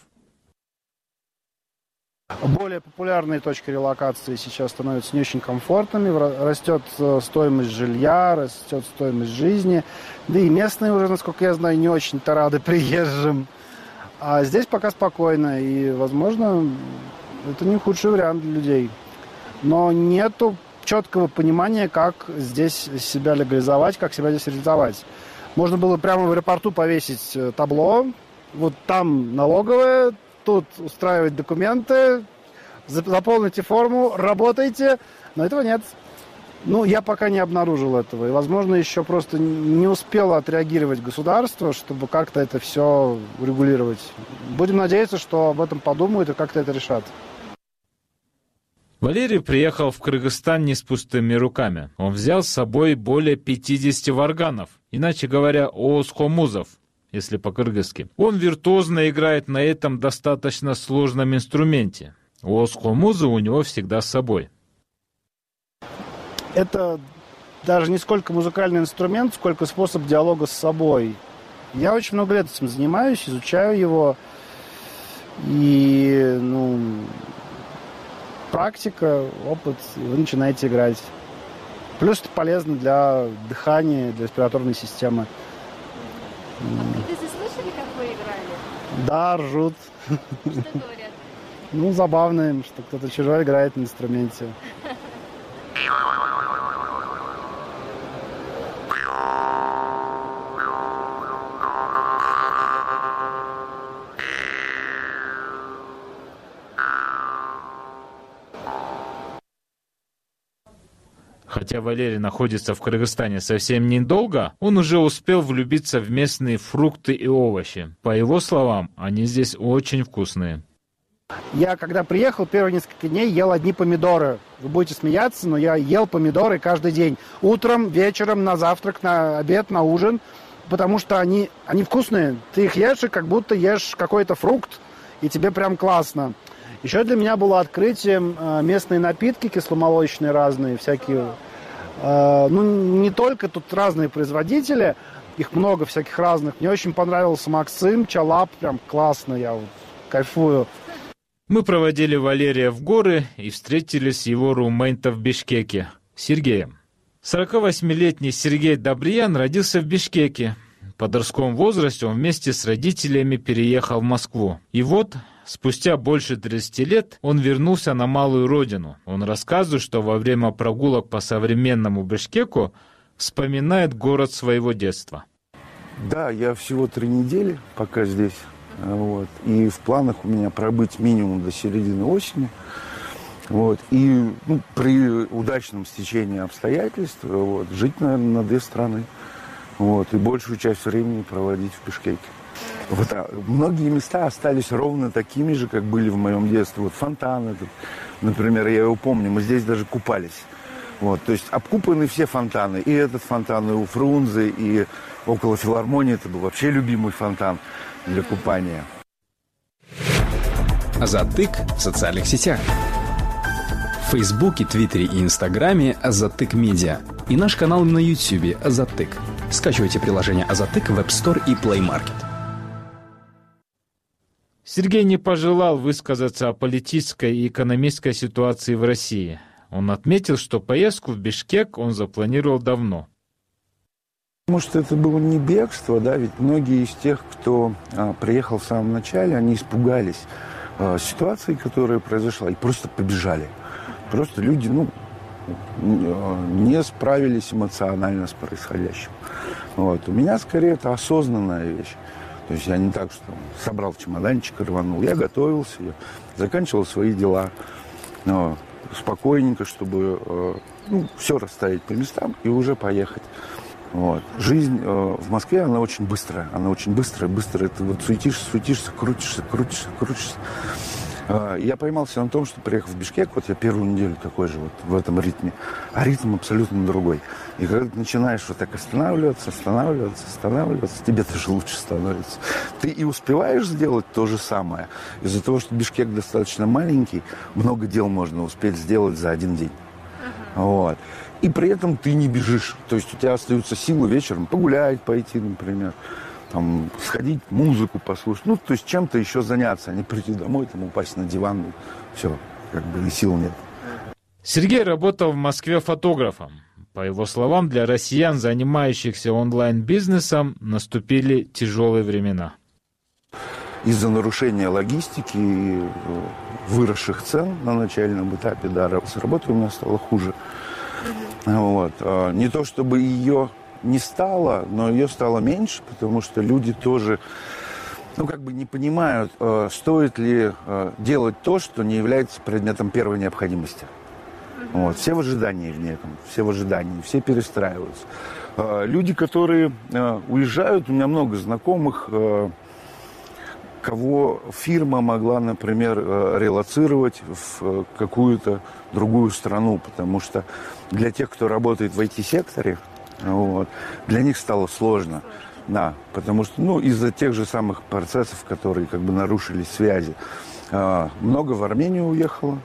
Более популярные точки релокации сейчас становятся не очень комфортными. Растет стоимость жилья, растет стоимость жизни. Да и местные уже, насколько я знаю, не очень-то рады приезжим. А здесь пока спокойно, и, возможно, это не худший вариант для людей. Но нету четкого понимания, как здесь себя легализовать, как себя здесь реализовать. Можно было прямо в аэропорту повесить табло, вот там налоговая, тут устраивать документы, заполните форму, работайте, но этого нет. Я пока не обнаружил этого. И, возможно, еще просто не успело отреагировать государство, чтобы как-то это все регулировать. Будем надеяться, что об этом подумают и как-то это решат. Валерий приехал в Кыргызстан не с пустыми руками. Он взял с собой более 50 варганов, иначе говоря, оосхомузов, если по-кыргызски. Он виртуозно играет на этом достаточно сложном инструменте. Оосхомузы у него всегда с собой. Это даже не сколько музыкальный инструмент, сколько способ диалога с собой. Я очень много лет этим занимаюсь, изучаю его. И, практика, опыт, и вы начинаете играть. Плюс это полезно для дыхания, для респираторной системы. Кыргызы слышали, как вы играли? Да, ржут. Что говорят? Забавно им, что кто-то чужой играет на инструменте. Хотя Валерий находится в Кыргызстане совсем недолго, он уже успел влюбиться в местные фрукты и овощи. По его словам, они здесь очень вкусные. Я, когда приехал, первые несколько дней ел одни помидоры. Вы будете смеяться, но я ел помидоры каждый день. Утром, вечером, на завтрак, на обед, на ужин. Потому что они вкусные. Ты их ешь, и как будто ешь какой-то фрукт, и тебе прям классно. Еще для меня было открытием местные напитки кисломолочные разные, всякие. Не только, тут разные производители, их много всяких разных. Мне очень понравился Максим, Чалап, прям классно, я кайфую. Мы проводили Валерия в горы и встретились с его румейнтом в Бишкеке, Сергеем. 48-летний Сергей Добриян родился в Бишкеке. В подростковом возрасте он вместе с родителями переехал в Москву. И вот, спустя больше 30 лет, он вернулся на малую родину. Он рассказывает, что во время прогулок по современному Бишкеку вспоминает город своего детства. Да, я всего 3 недели пока здесь. И в планах у меня пробыть минимум до середины осени. И при удачном стечении обстоятельств жить, наверное, на 2 страны. И большую часть времени проводить в Бишкеке. Многие места остались ровно такими же, как были в моем детстве. Фонтаны, например, я его помню, мы здесь даже купались. То есть обкупаны все фонтаны. И этот фонтан, и у Фрунзе, и около филармонии. Это был вообще любимый фонтан для купания. Азатык в социальных сетях. В Фейсбуке, Твиттере и Инстаграме Азатык Медиа. И наш канал на Ютьюбе Азатык. Скачивайте приложение Азатык в App Store и Play Market. Сергей не пожелал высказаться о политической и экономической ситуации в России. Он отметил, что поездку в Бишкек он запланировал давно. Может, это было не бегство, ведь многие из тех, кто приехал в самом начале, они испугались. ситуации, которая произошла, и просто побежали. Просто люди, не справились эмоционально с происходящим. Вот. У меня, скорее, это осознанная вещь. То есть я не так, что собрал чемоданчик и рванул. Я готовился, я заканчивал свои дела спокойненько, чтобы все расставить по местам и уже поехать. Вот. Жизнь в Москве, она очень быстрая. Она очень быстрая. Ты вот суетишься, крутишься. Я поймался на том, что, приехав в Бишкек, вот я первую неделю такой же вот в этом ритме, а ритм абсолютно другой. И когда ты начинаешь вот так останавливаться, тебе тоже лучше становится. Ты и успеваешь сделать то же самое. Из-за того, что Бишкек достаточно маленький, много дел можно успеть сделать за один день. Вот. И при этом ты не бежишь. То есть у тебя остаются силы вечером погулять, пойти, например. Там, сходить, музыку послушать, то есть чем-то еще заняться, а не прийти домой, упасть на диван, все, и сил нет. Сергей работал в Москве фотографом. По его словам, для россиян, занимающихся онлайн-бизнесом, наступили тяжелые времена. Из-за нарушения логистики и выросших цен на начальном этапе, с работой у меня стало хуже. Вот. Не то чтобы ее не стало, но ее стало меньше, потому что люди тоже, не понимают, стоит ли делать то, что не является предметом первой необходимости. Вот. Все в ожидании все перестраиваются. Люди, которые уезжают, у меня много знакомых, кого фирма могла, например, релоцировать в какую-то другую страну, потому что для тех, кто работает в IT-секторе, для них стало сложно, потому что, из-за тех же самых процессов, которые нарушили связи, много в Армению уехало.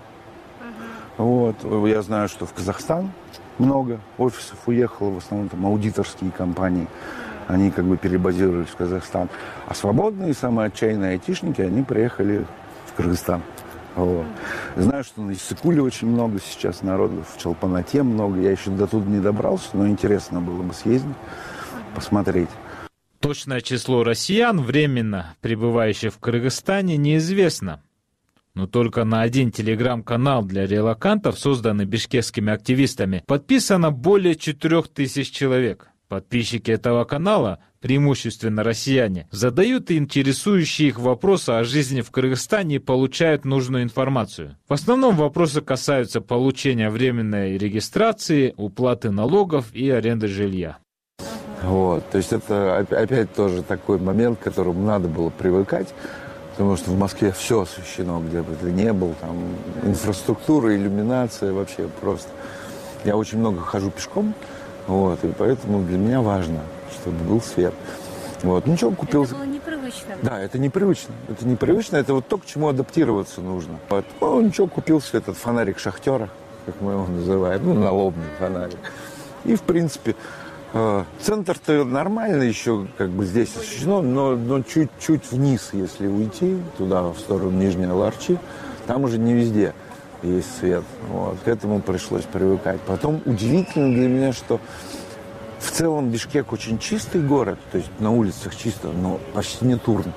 Я знаю, что в Казахстан много офисов уехало, в основном там аудиторские компании, они перебазировались в Казахстан. А свободные, самые отчаянные айтишники, они приехали в Кыргызстан. Знаю, что на Иссыкуле очень много сейчас народу, в Чолпанате много. Я еще до туда не добрался, но интересно было бы съездить, посмотреть. Точное число россиян, временно пребывающих в Кыргызстане, неизвестно. Но только на один телеграм-канал для релокантов, созданный бишкекскими активистами, подписано более 4000 человек. Подписчики этого канала, преимущественно россияне, задают интересующие их вопросы о жизни в Кыргызстане и получают нужную информацию. В основном вопросы касаются получения временной регистрации, уплаты налогов и аренды жилья. То есть это опять тоже такой момент, к которому надо было привыкать, потому что в Москве все освещено, где бы ты ни был, там инфраструктура, иллюминация, вообще просто. Я очень много хожу пешком. И поэтому для меня важно, чтобы был свет. Ничего купил. Это было непривычно. Да, это непривычно. Это то, к чему адаптироваться нужно. Ничего, купился этот фонарик шахтера, как мы его называем, налобный фонарик. И, в принципе, центр-то нормально еще здесь освещено, но чуть-чуть вниз, если уйти, туда, в сторону Нижней Ларчи, там уже не везде есть свет. К этому пришлось привыкать. Потом удивительно для меня, что в целом Бишкек очень чистый город, то есть на улицах чисто, но почти нет урн.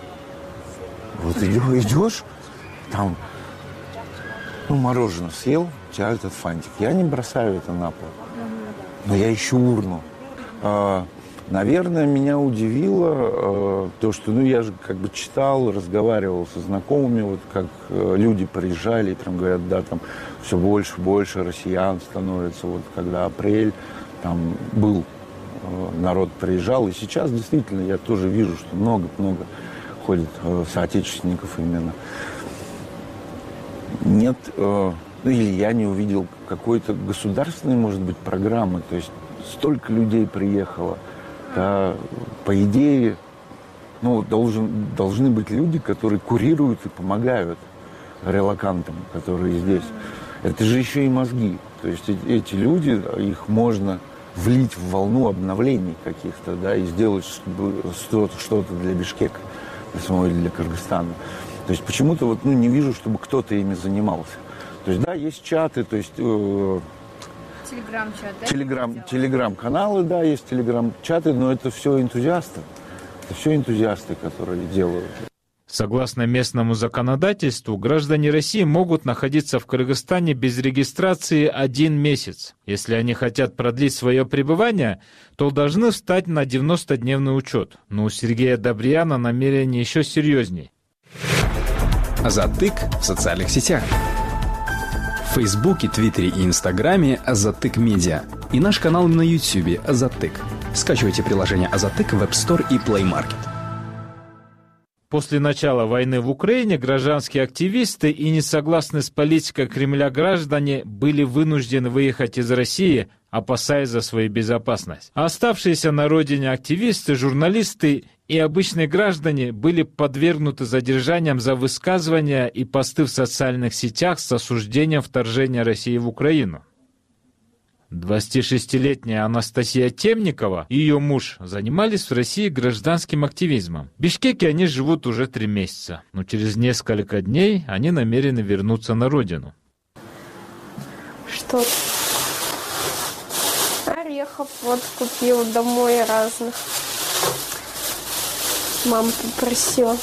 Идешь, там мороженое съел, у тебя этот фантик. Я не бросаю это на пол, но я ищу урну. Наверное, меня удивило то, что, я же читал, разговаривал со знакомыми, как люди приезжали и прям говорят, там все больше и больше россиян становится. Когда апрель, там был, народ приезжал, и сейчас действительно я тоже вижу, что много-много ходит соотечественников именно. Нет, или я не увидел какой-то государственной, может быть, программы, то есть столько людей приехало. Да, по идее, должны быть люди, которые курируют и помогают релокантам, которые здесь. Это же еще и мозги. То есть эти люди, их можно влить в волну обновлений каких-то, и сделать что-то для Бишкека, для Кыргызстана. То есть почему-то не вижу, чтобы кто-то ими занимался. То есть, есть чаты, то есть... Телеграм-чат, да? Телеграм-каналы, есть телеграм-чаты, но это все энтузиасты. Это все энтузиасты, которые делают. Согласно местному законодательству, граждане России могут находиться в Кыргызстане без регистрации 1 месяц. Если они хотят продлить свое пребывание, то должны встать на 90-дневный учет. Но у Сергея Добрияна намерение еще серьезней. Азатык в социальных сетях. В Фейсбуке, Твиттере и Инстаграме Азатык Медиа. И наш канал на Ютьюбе Азатык. Скачивайте приложение Азатык в App Store и Play Market. После начала войны в Украине гражданские активисты и несогласные с политикой Кремля граждане были вынуждены выехать из России, опасаясь за свою безопасность. А оставшиеся на родине активисты, журналисты и обычные граждане были подвергнуты задержаниям за высказывания и посты в социальных сетях с осуждением вторжения России в Украину. 26-летняя Анастасия Темникова и ее муж занимались в России гражданским активизмом. В Бишкеке они живут уже 3 месяца, но через несколько дней они намерены вернуться на родину. Что? Орехов вот купила домой разных. Мама попросила.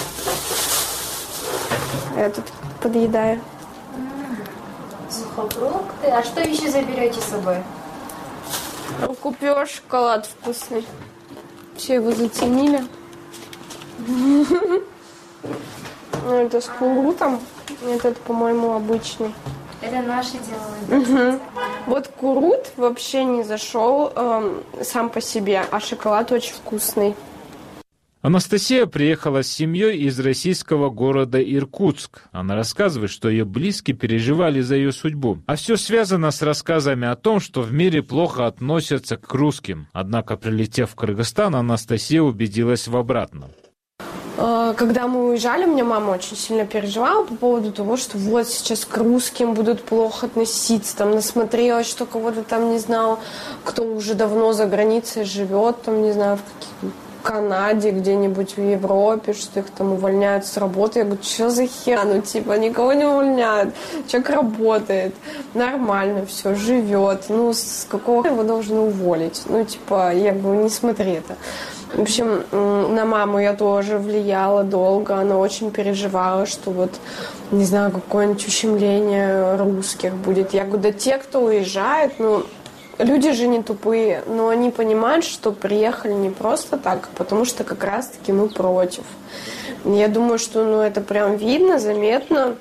Я тут подъедаю. Сухофрукты. А что еще заберете с собой? Купила шоколад вкусный. Все его затенили. Это с курутом. Этот, по-моему, обычный. Это наши делают. Вот курут вообще не зашел сам по себе, а шоколад очень вкусный. Анастасия приехала с семьей из российского города Иркутск. Она рассказывает, что ее близкие переживали за ее судьбу. А все связано с рассказами о том, что в мире плохо относятся к русским. Однако, прилетев в Кыргызстан, Анастасия убедилась в обратном. Когда мы уезжали, у меня мама очень сильно переживала по поводу того, что вот сейчас к русским будут плохо относиться. Там насмотрелась, что кого-то там, не знаю, кто уже давно за границей живет, там, не знаю, в Канаде, где-нибудь в Европе, что их там увольняют с работы. Я говорю, что за хер? Ну, типа, никого не увольняют. Человек работает, нормально все, живет. Ну, с какого его должны уволить? Ну, типа, я говорю, не смотри это. В общем, на маму я тоже влияла долго. Она очень переживала, что вот, не знаю, какое-нибудь ущемление русских будет. Я говорю, да те, кто уезжает, ну, люди же не тупые, но они понимают, что приехали не просто так, потому что как раз-таки мы против. Я думаю, что ну, это прям видно, заметно.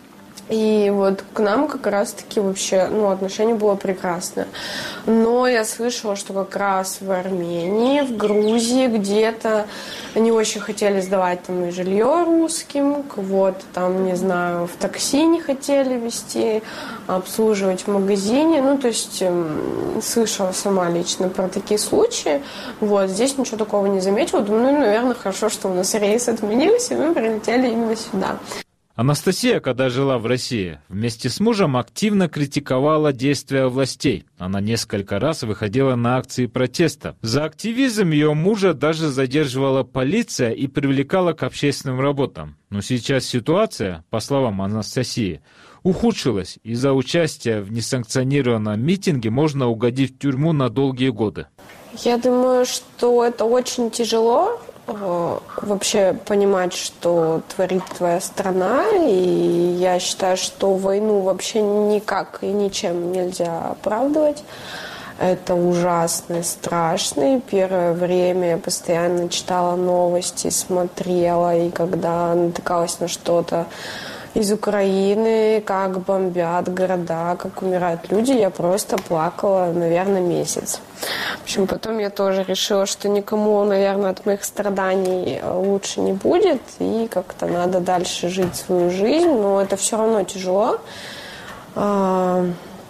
И вот к нам как раз-таки вообще ну, отношение было прекрасное. Но я слышала, что как раз в Армении, в Грузии где-то они очень хотели сдавать там и жилье русским, кого-то там, не знаю, в такси не хотели везти, обслуживать в магазине. Ну, то есть слышала сама лично про такие случаи. Вот, здесь ничего такого не заметила. Думаю, ну, наверное, хорошо, что у нас рейс отменился, и мы прилетели именно сюда. Анастасия, когда жила в России, вместе с мужем активно критиковала действия властей. Она несколько раз выходила на акции протеста. За активизм ее мужа даже задерживала полиция и привлекала к общественным работам. Но сейчас ситуация, по словам Анастасии, ухудшилась. Из-за участия в несанкционированном митинге можно угодить в тюрьму на долгие годы. Я думаю, что это очень тяжело. Вообще понимать, что творит твоя страна, и я считаю, что войну вообще никак и ничем нельзя оправдывать. Это ужасно и страшно. И первое время я постоянно читала новости, смотрела, и когда натыкалась на что-то из Украины, как бомбят города, как умирают люди, я просто плакала, наверное, месяц. В общем, потом я тоже решила, что никому, наверное, от моих страданий лучше не будет, и как-то надо дальше жить свою жизнь, но это все равно тяжело. Да,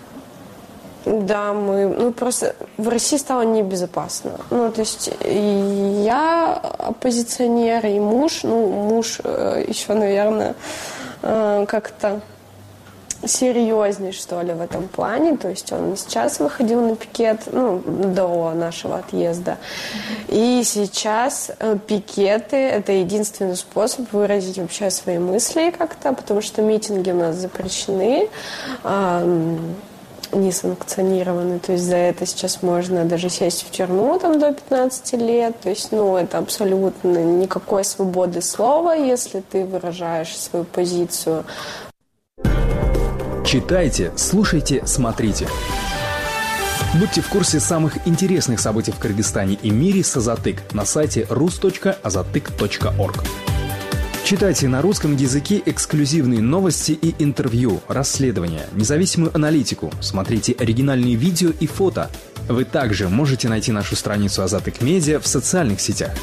просто в России стало небезопасно. Ну, то есть и я оппозиционер, и муж еще, наверное, как-то серьезней, что ли, в этом плане. То есть он сейчас выходил на пикет, до нашего отъезда. И сейчас пикеты – это единственный способ выразить вообще свои мысли как-то, потому что митинги у нас запрещены. несанкционированный. То есть за это сейчас можно даже сесть в тюрьму там, до 15 лет. То есть, это абсолютно никакой свободы слова, если ты выражаешь свою позицию. Читайте, слушайте, смотрите. Будьте в курсе самых интересных событий в Кыргызстане и мире с Азатык на сайте rus.azatyk.org. Читайте на русском языке эксклюзивные новости и интервью, расследования, независимую аналитику, смотрите оригинальные видео и фото. Вы также можете найти нашу страницу Азатык Медиа в социальных сетях.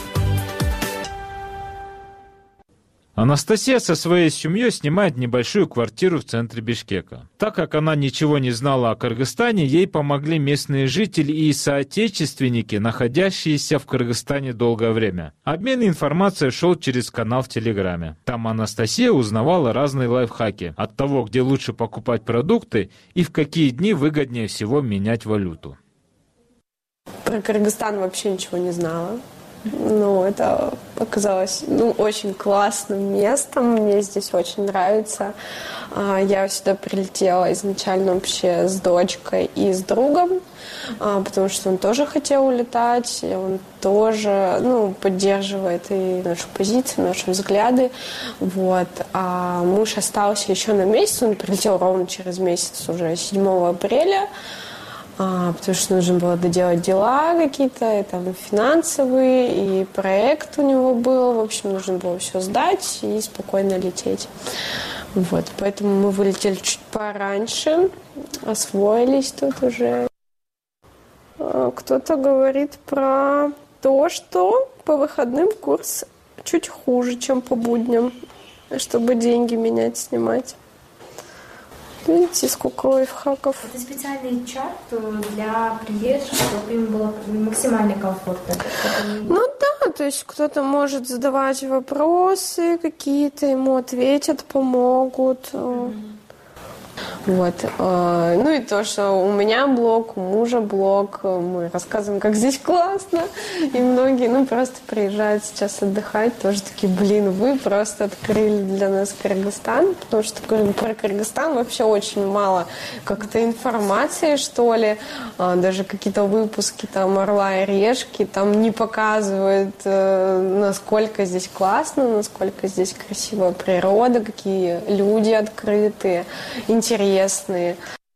Анастасия со своей семьей снимает небольшую квартиру в центре Бишкека. Так как она ничего не знала о Кыргызстане, ей помогли местные жители и соотечественники, находящиеся в Кыргызстане долгое время. Обмен информацией шел через канал в Телеграме. Там Анастасия узнавала разные лайфхаки от того, где лучше покупать продукты и в какие дни выгоднее всего менять валюту. Про Кыргызстан вообще ничего не знала. Это показалось очень классным местом. Мне здесь очень нравится. Я сюда прилетела изначально вообще с дочкой и с другом, потому что он тоже хотел улетать. Он тоже поддерживает и нашу позицию, наши взгляды. А муж остался еще на месяц. Он прилетел ровно через месяц, уже 7 апреля. Потому что нужно было доделать дела какие-то, там, финансовые, и проект у него был. В общем, нужно было все сдать и спокойно лететь. Поэтому мы вылетели чуть пораньше, освоились тут уже. Кто-то говорит про то, что по выходным курс чуть хуже, чем по будням, чтобы деньги менять, снимать. Видите, сколько лайфхаков. Это специальный чат для приезжих, чтобы им было максимально комфортно. То есть кто-то может задавать вопросы какие-то, ему ответят, помогут. И то, что у меня блог, у мужа блог, мы рассказываем, как здесь классно, и многие, просто приезжают сейчас отдыхать, тоже такие, вы просто открыли для нас Кыргызстан, потому что про Кыргызстан вообще очень мало как-то информации, что ли, даже какие-то выпуски там «Орла и решки» там не показывают, насколько здесь классно, насколько здесь красивая природа, какие люди открытые, интересные.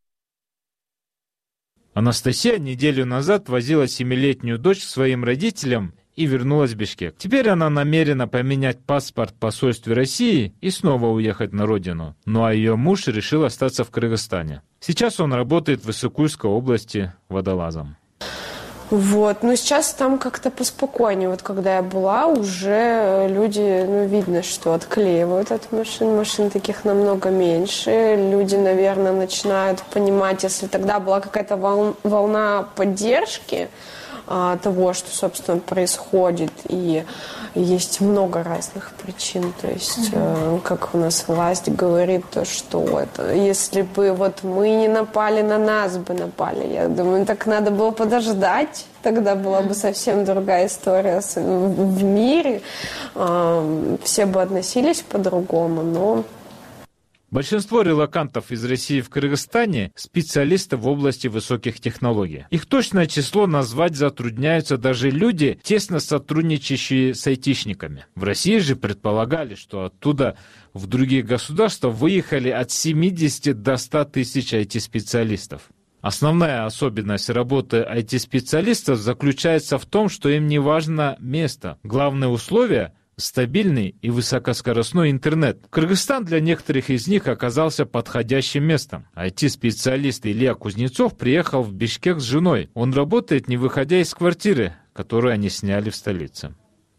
Анастасия неделю назад возила 7-летнюю дочь к своим родителям и вернулась в Бишкек. Теперь она намерена поменять паспорт в посольстве России и снова уехать на родину. Ее муж решил остаться в Кыргызстане. Сейчас он работает в Иссыкульской области водолазом. Сейчас там как-то поспокойнее. Когда я была, уже люди, видно, что отклеивают от машин. Машин таких намного меньше. Люди, наверное, начинают понимать, если тогда была какая-то волна поддержки того, что, собственно, происходит. И есть много разных причин. То есть, как у нас власть говорит, то, что если бы мы не напали, на нас бы напали. Я думаю, так надо было подождать. Тогда была бы совсем другая история в мире. Все бы относились по-другому, но... Большинство релокантов из России в Кыргызстане – специалисты в области высоких технологий. Их точное число назвать затрудняются даже люди, тесно сотрудничающие с айтишниками. В России же предполагали, что оттуда в другие государства выехали от 70 до 100 тысяч IT-специалистов. Основная особенность работы IT-специалистов заключается в том, что им не важно место. Главное условие – стабильный и высокоскоростной интернет. Кыргызстан для некоторых из них оказался подходящим местом. IT-специалист Илья Кузнецов приехал в Бишкек с женой. Он работает, не выходя из квартиры, которую они сняли в столице.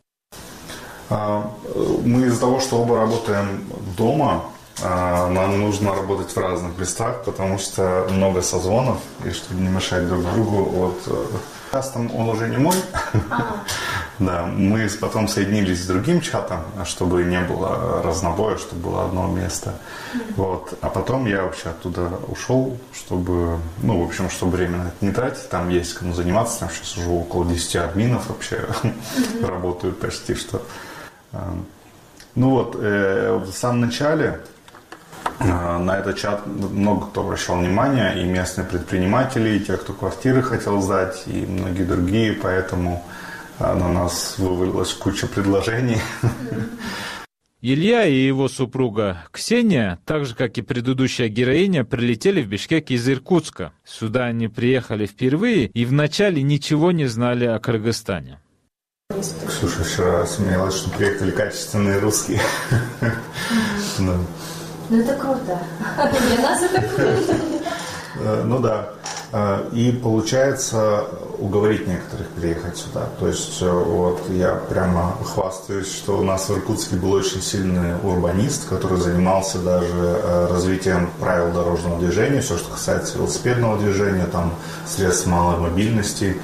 Мы из-за того, что оба работаем дома, нам нужно работать в разных местах, потому что много созвонов, и чтобы не мешать друг другу, чатом он уже не мой. Да, мы потом соединились с другим чатом, чтобы не было разнобоя, чтобы было одно место. А потом я вообще оттуда ушел, чтобы, чтобы время на это не тратить. Там есть кому заниматься, там сейчас уже около 10 админов вообще работают почти что. В самом начале На этот чат много кто обращал внимание, и местные предприниматели, и те, кто квартиры хотел сдать, и многие другие, поэтому на нас вывалилась куча предложений. Илья и его супруга Ксения, так же, как и предыдущая героиня, прилетели в Бишкек из Иркутска. Сюда они приехали впервые и вначале ничего не знали о Кыргызстане. Ксюша вчера смеялась, что приехали качественные русские. Ну это круто. Для нас это круто. Ну да. И получается уговорить некоторых приехать сюда. То есть вот я прямо хвастаюсь, что у нас в Иркутске был очень сильный урбанист, который занимался даже развитием правил дорожного движения, все, что касается велосипедного движения, там средств малой мобильности.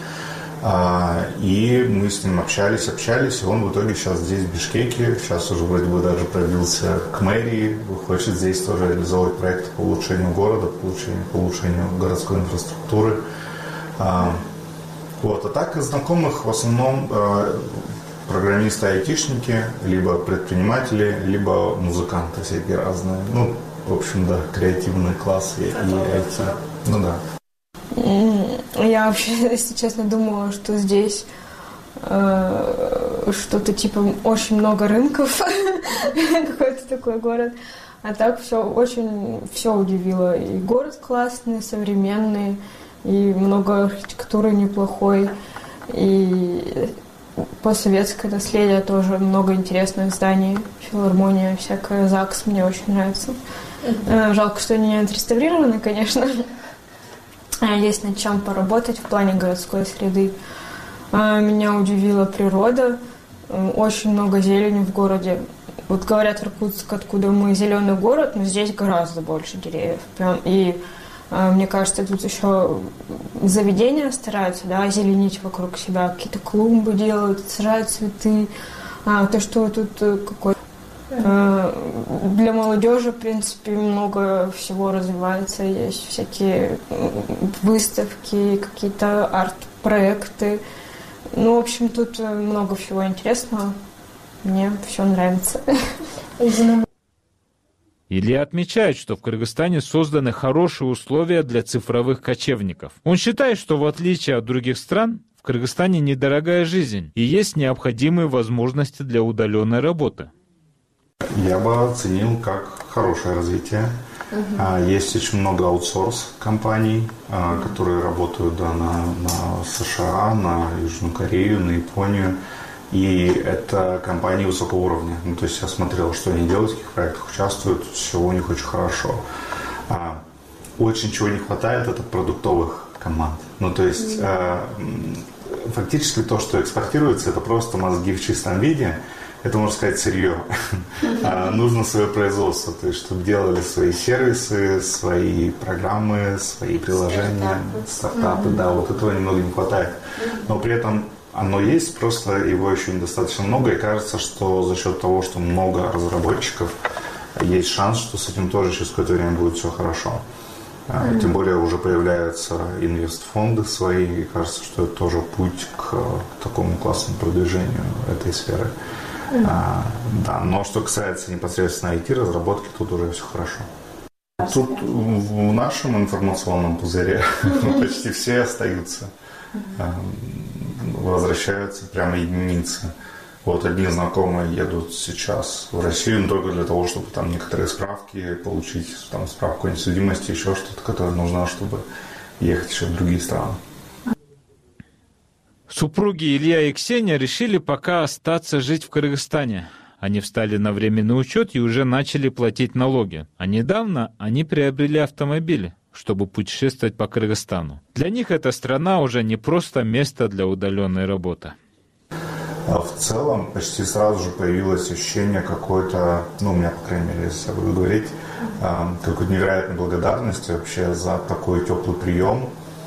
И мы с ним общались, и он в итоге сейчас здесь, в Бишкеке, сейчас уже вроде бы даже пробился к мэрии, хочет здесь тоже реализовывать проекты по улучшению города, по улучшению городской инфраструктуры. Вот. А так из знакомых в основном программисты, айтишники, либо предприниматели, либо музыканты всякие разные. Ну, в общем, да, креативные классы и IT. Ну да. Я вообще, если честно, думала, что здесь что-то типа очень много рынков, какой-то такой город. А так все удивило. И город классный, современный, и много архитектуры неплохой, и постсоветское наследие тоже много интересных зданий, филармония всякая, ЗАГС мне очень нравится. Жалко, что они не отреставрированы, конечно. Есть над чем поработать в плане городской среды. Меня удивила природа. Очень много зелени в городе. Вот говорят, Иркутск, откуда мы, зеленый город, но здесь гораздо больше деревьев. И мне кажется, тут еще заведения стараются, да, озеленить вокруг себя. Какие-то клумбы делают, сажают цветы. То, что тут какой-то... Для молодежи, в принципе, много всего развивается. Есть всякие выставки, какие-то арт-проекты. Ну, в общем, тут много всего интересного. Мне все нравится. Илья отмечает, что в Кыргызстане созданы хорошие условия для цифровых кочевников. Он считает, что в отличие от других стран, в Кыргызстане недорогая жизнь и есть необходимые возможности для удаленной работы. Я бы оценил как хорошее развитие. Есть очень много аутсорс-компаний, которые работают на США, на Южную Корею, на Японию. И это компании высокого уровня. Ну, то есть я смотрел, что они делают, в каких проектах участвуют, все у них очень хорошо. Очень чего не хватает, это продуктовых команд. Ну, то есть фактически то, что экспортируется, это просто мозги в чистом виде. Это, можно сказать, сырье. Нужно свое производство, то есть, чтобы делали свои сервисы, свои программы, свои приложения, стартапы. Да, вот этого немного не хватает. Но при этом оно есть, просто его еще недостаточно много. И кажется, что за счет того, что много разработчиков, есть шанс, что с этим тоже через какое-то время будет все хорошо. Тем более уже появляются инвестфонды свои. И кажется, что это тоже путь к такому классному продвижению этой сферы. Да, но что касается непосредственно IT-разработки, тут уже все хорошо. Тут в нашем информационном пузыре почти все остаются, возвращаются прямо единицы. Вот одни знакомые едут сейчас в Россию, но только для того, чтобы там некоторые справки получить, там справку о несудимости, еще что-то, которое нужно, чтобы ехать еще в другие страны. Супруги Илья и Ксения решили пока остаться жить в Кыргызстане. Они встали на временный учет и уже начали платить налоги. А недавно они приобрели автомобили, чтобы путешествовать по Кыргызстану. Для них эта страна уже не просто место для удаленной работы. В целом почти сразу же появилось ощущение какой-то, ну у меня, по крайней мере, если я буду говорить, какой-то невероятной благодарности вообще за такой теплый прием.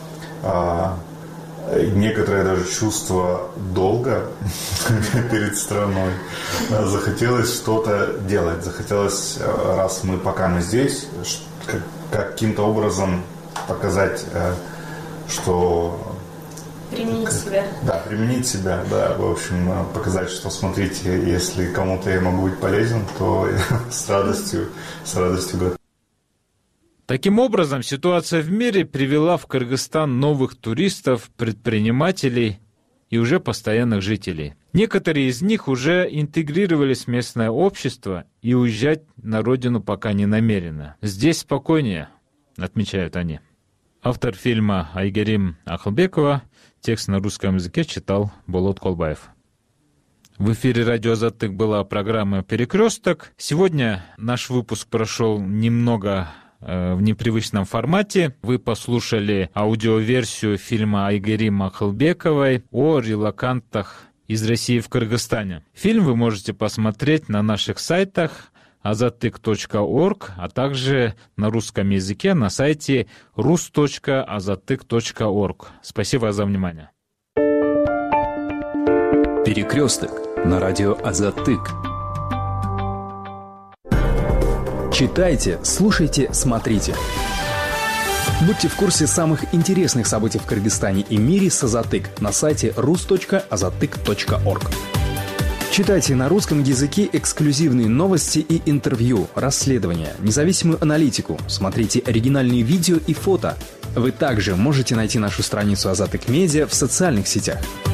Некоторое даже чувство долга перед страной. Захотелось что-то делать. Захотелось, раз пока мы здесь, каким-то образом показать, что... Применить себя. Да, применить себя, да. В общем, показать, что смотрите, если кому-то я могу быть полезен, то с радостью готов. Таким образом, ситуация в мире привела в Кыргызстан новых туристов, предпринимателей и уже постоянных жителей. Некоторые из них уже интегрировались в местное общество и уезжать на родину пока не намерены. Здесь спокойнее, отмечают они. Автор фильма Айгерим Ахылбекова. Текст на русском языке читал Болот Колбаев. В эфире радио «Азаттык» была программа «Перекресток». Сегодня наш выпуск прошел немного в непривычном формате. Вы послушали аудиоверсию фильма Айгерим Ахылбековой о релокантах из России в Кыргызстане. Фильм вы можете посмотреть на наших сайтах azatyk.org, а также на русском языке на сайте rus.azatyk.org. Спасибо за внимание. Перекресток на радио «Азаттык». Читайте, слушайте, смотрите. Будьте в курсе самых интересных событий в Кыргызстане и мире с Азаттык на сайте rus.azatyk.org. Читайте на русском языке эксклюзивные новости и интервью, расследования, независимую аналитику. Смотрите оригинальные видео и фото. Вы также можете найти нашу страницу Азаттык Медиа в социальных сетях.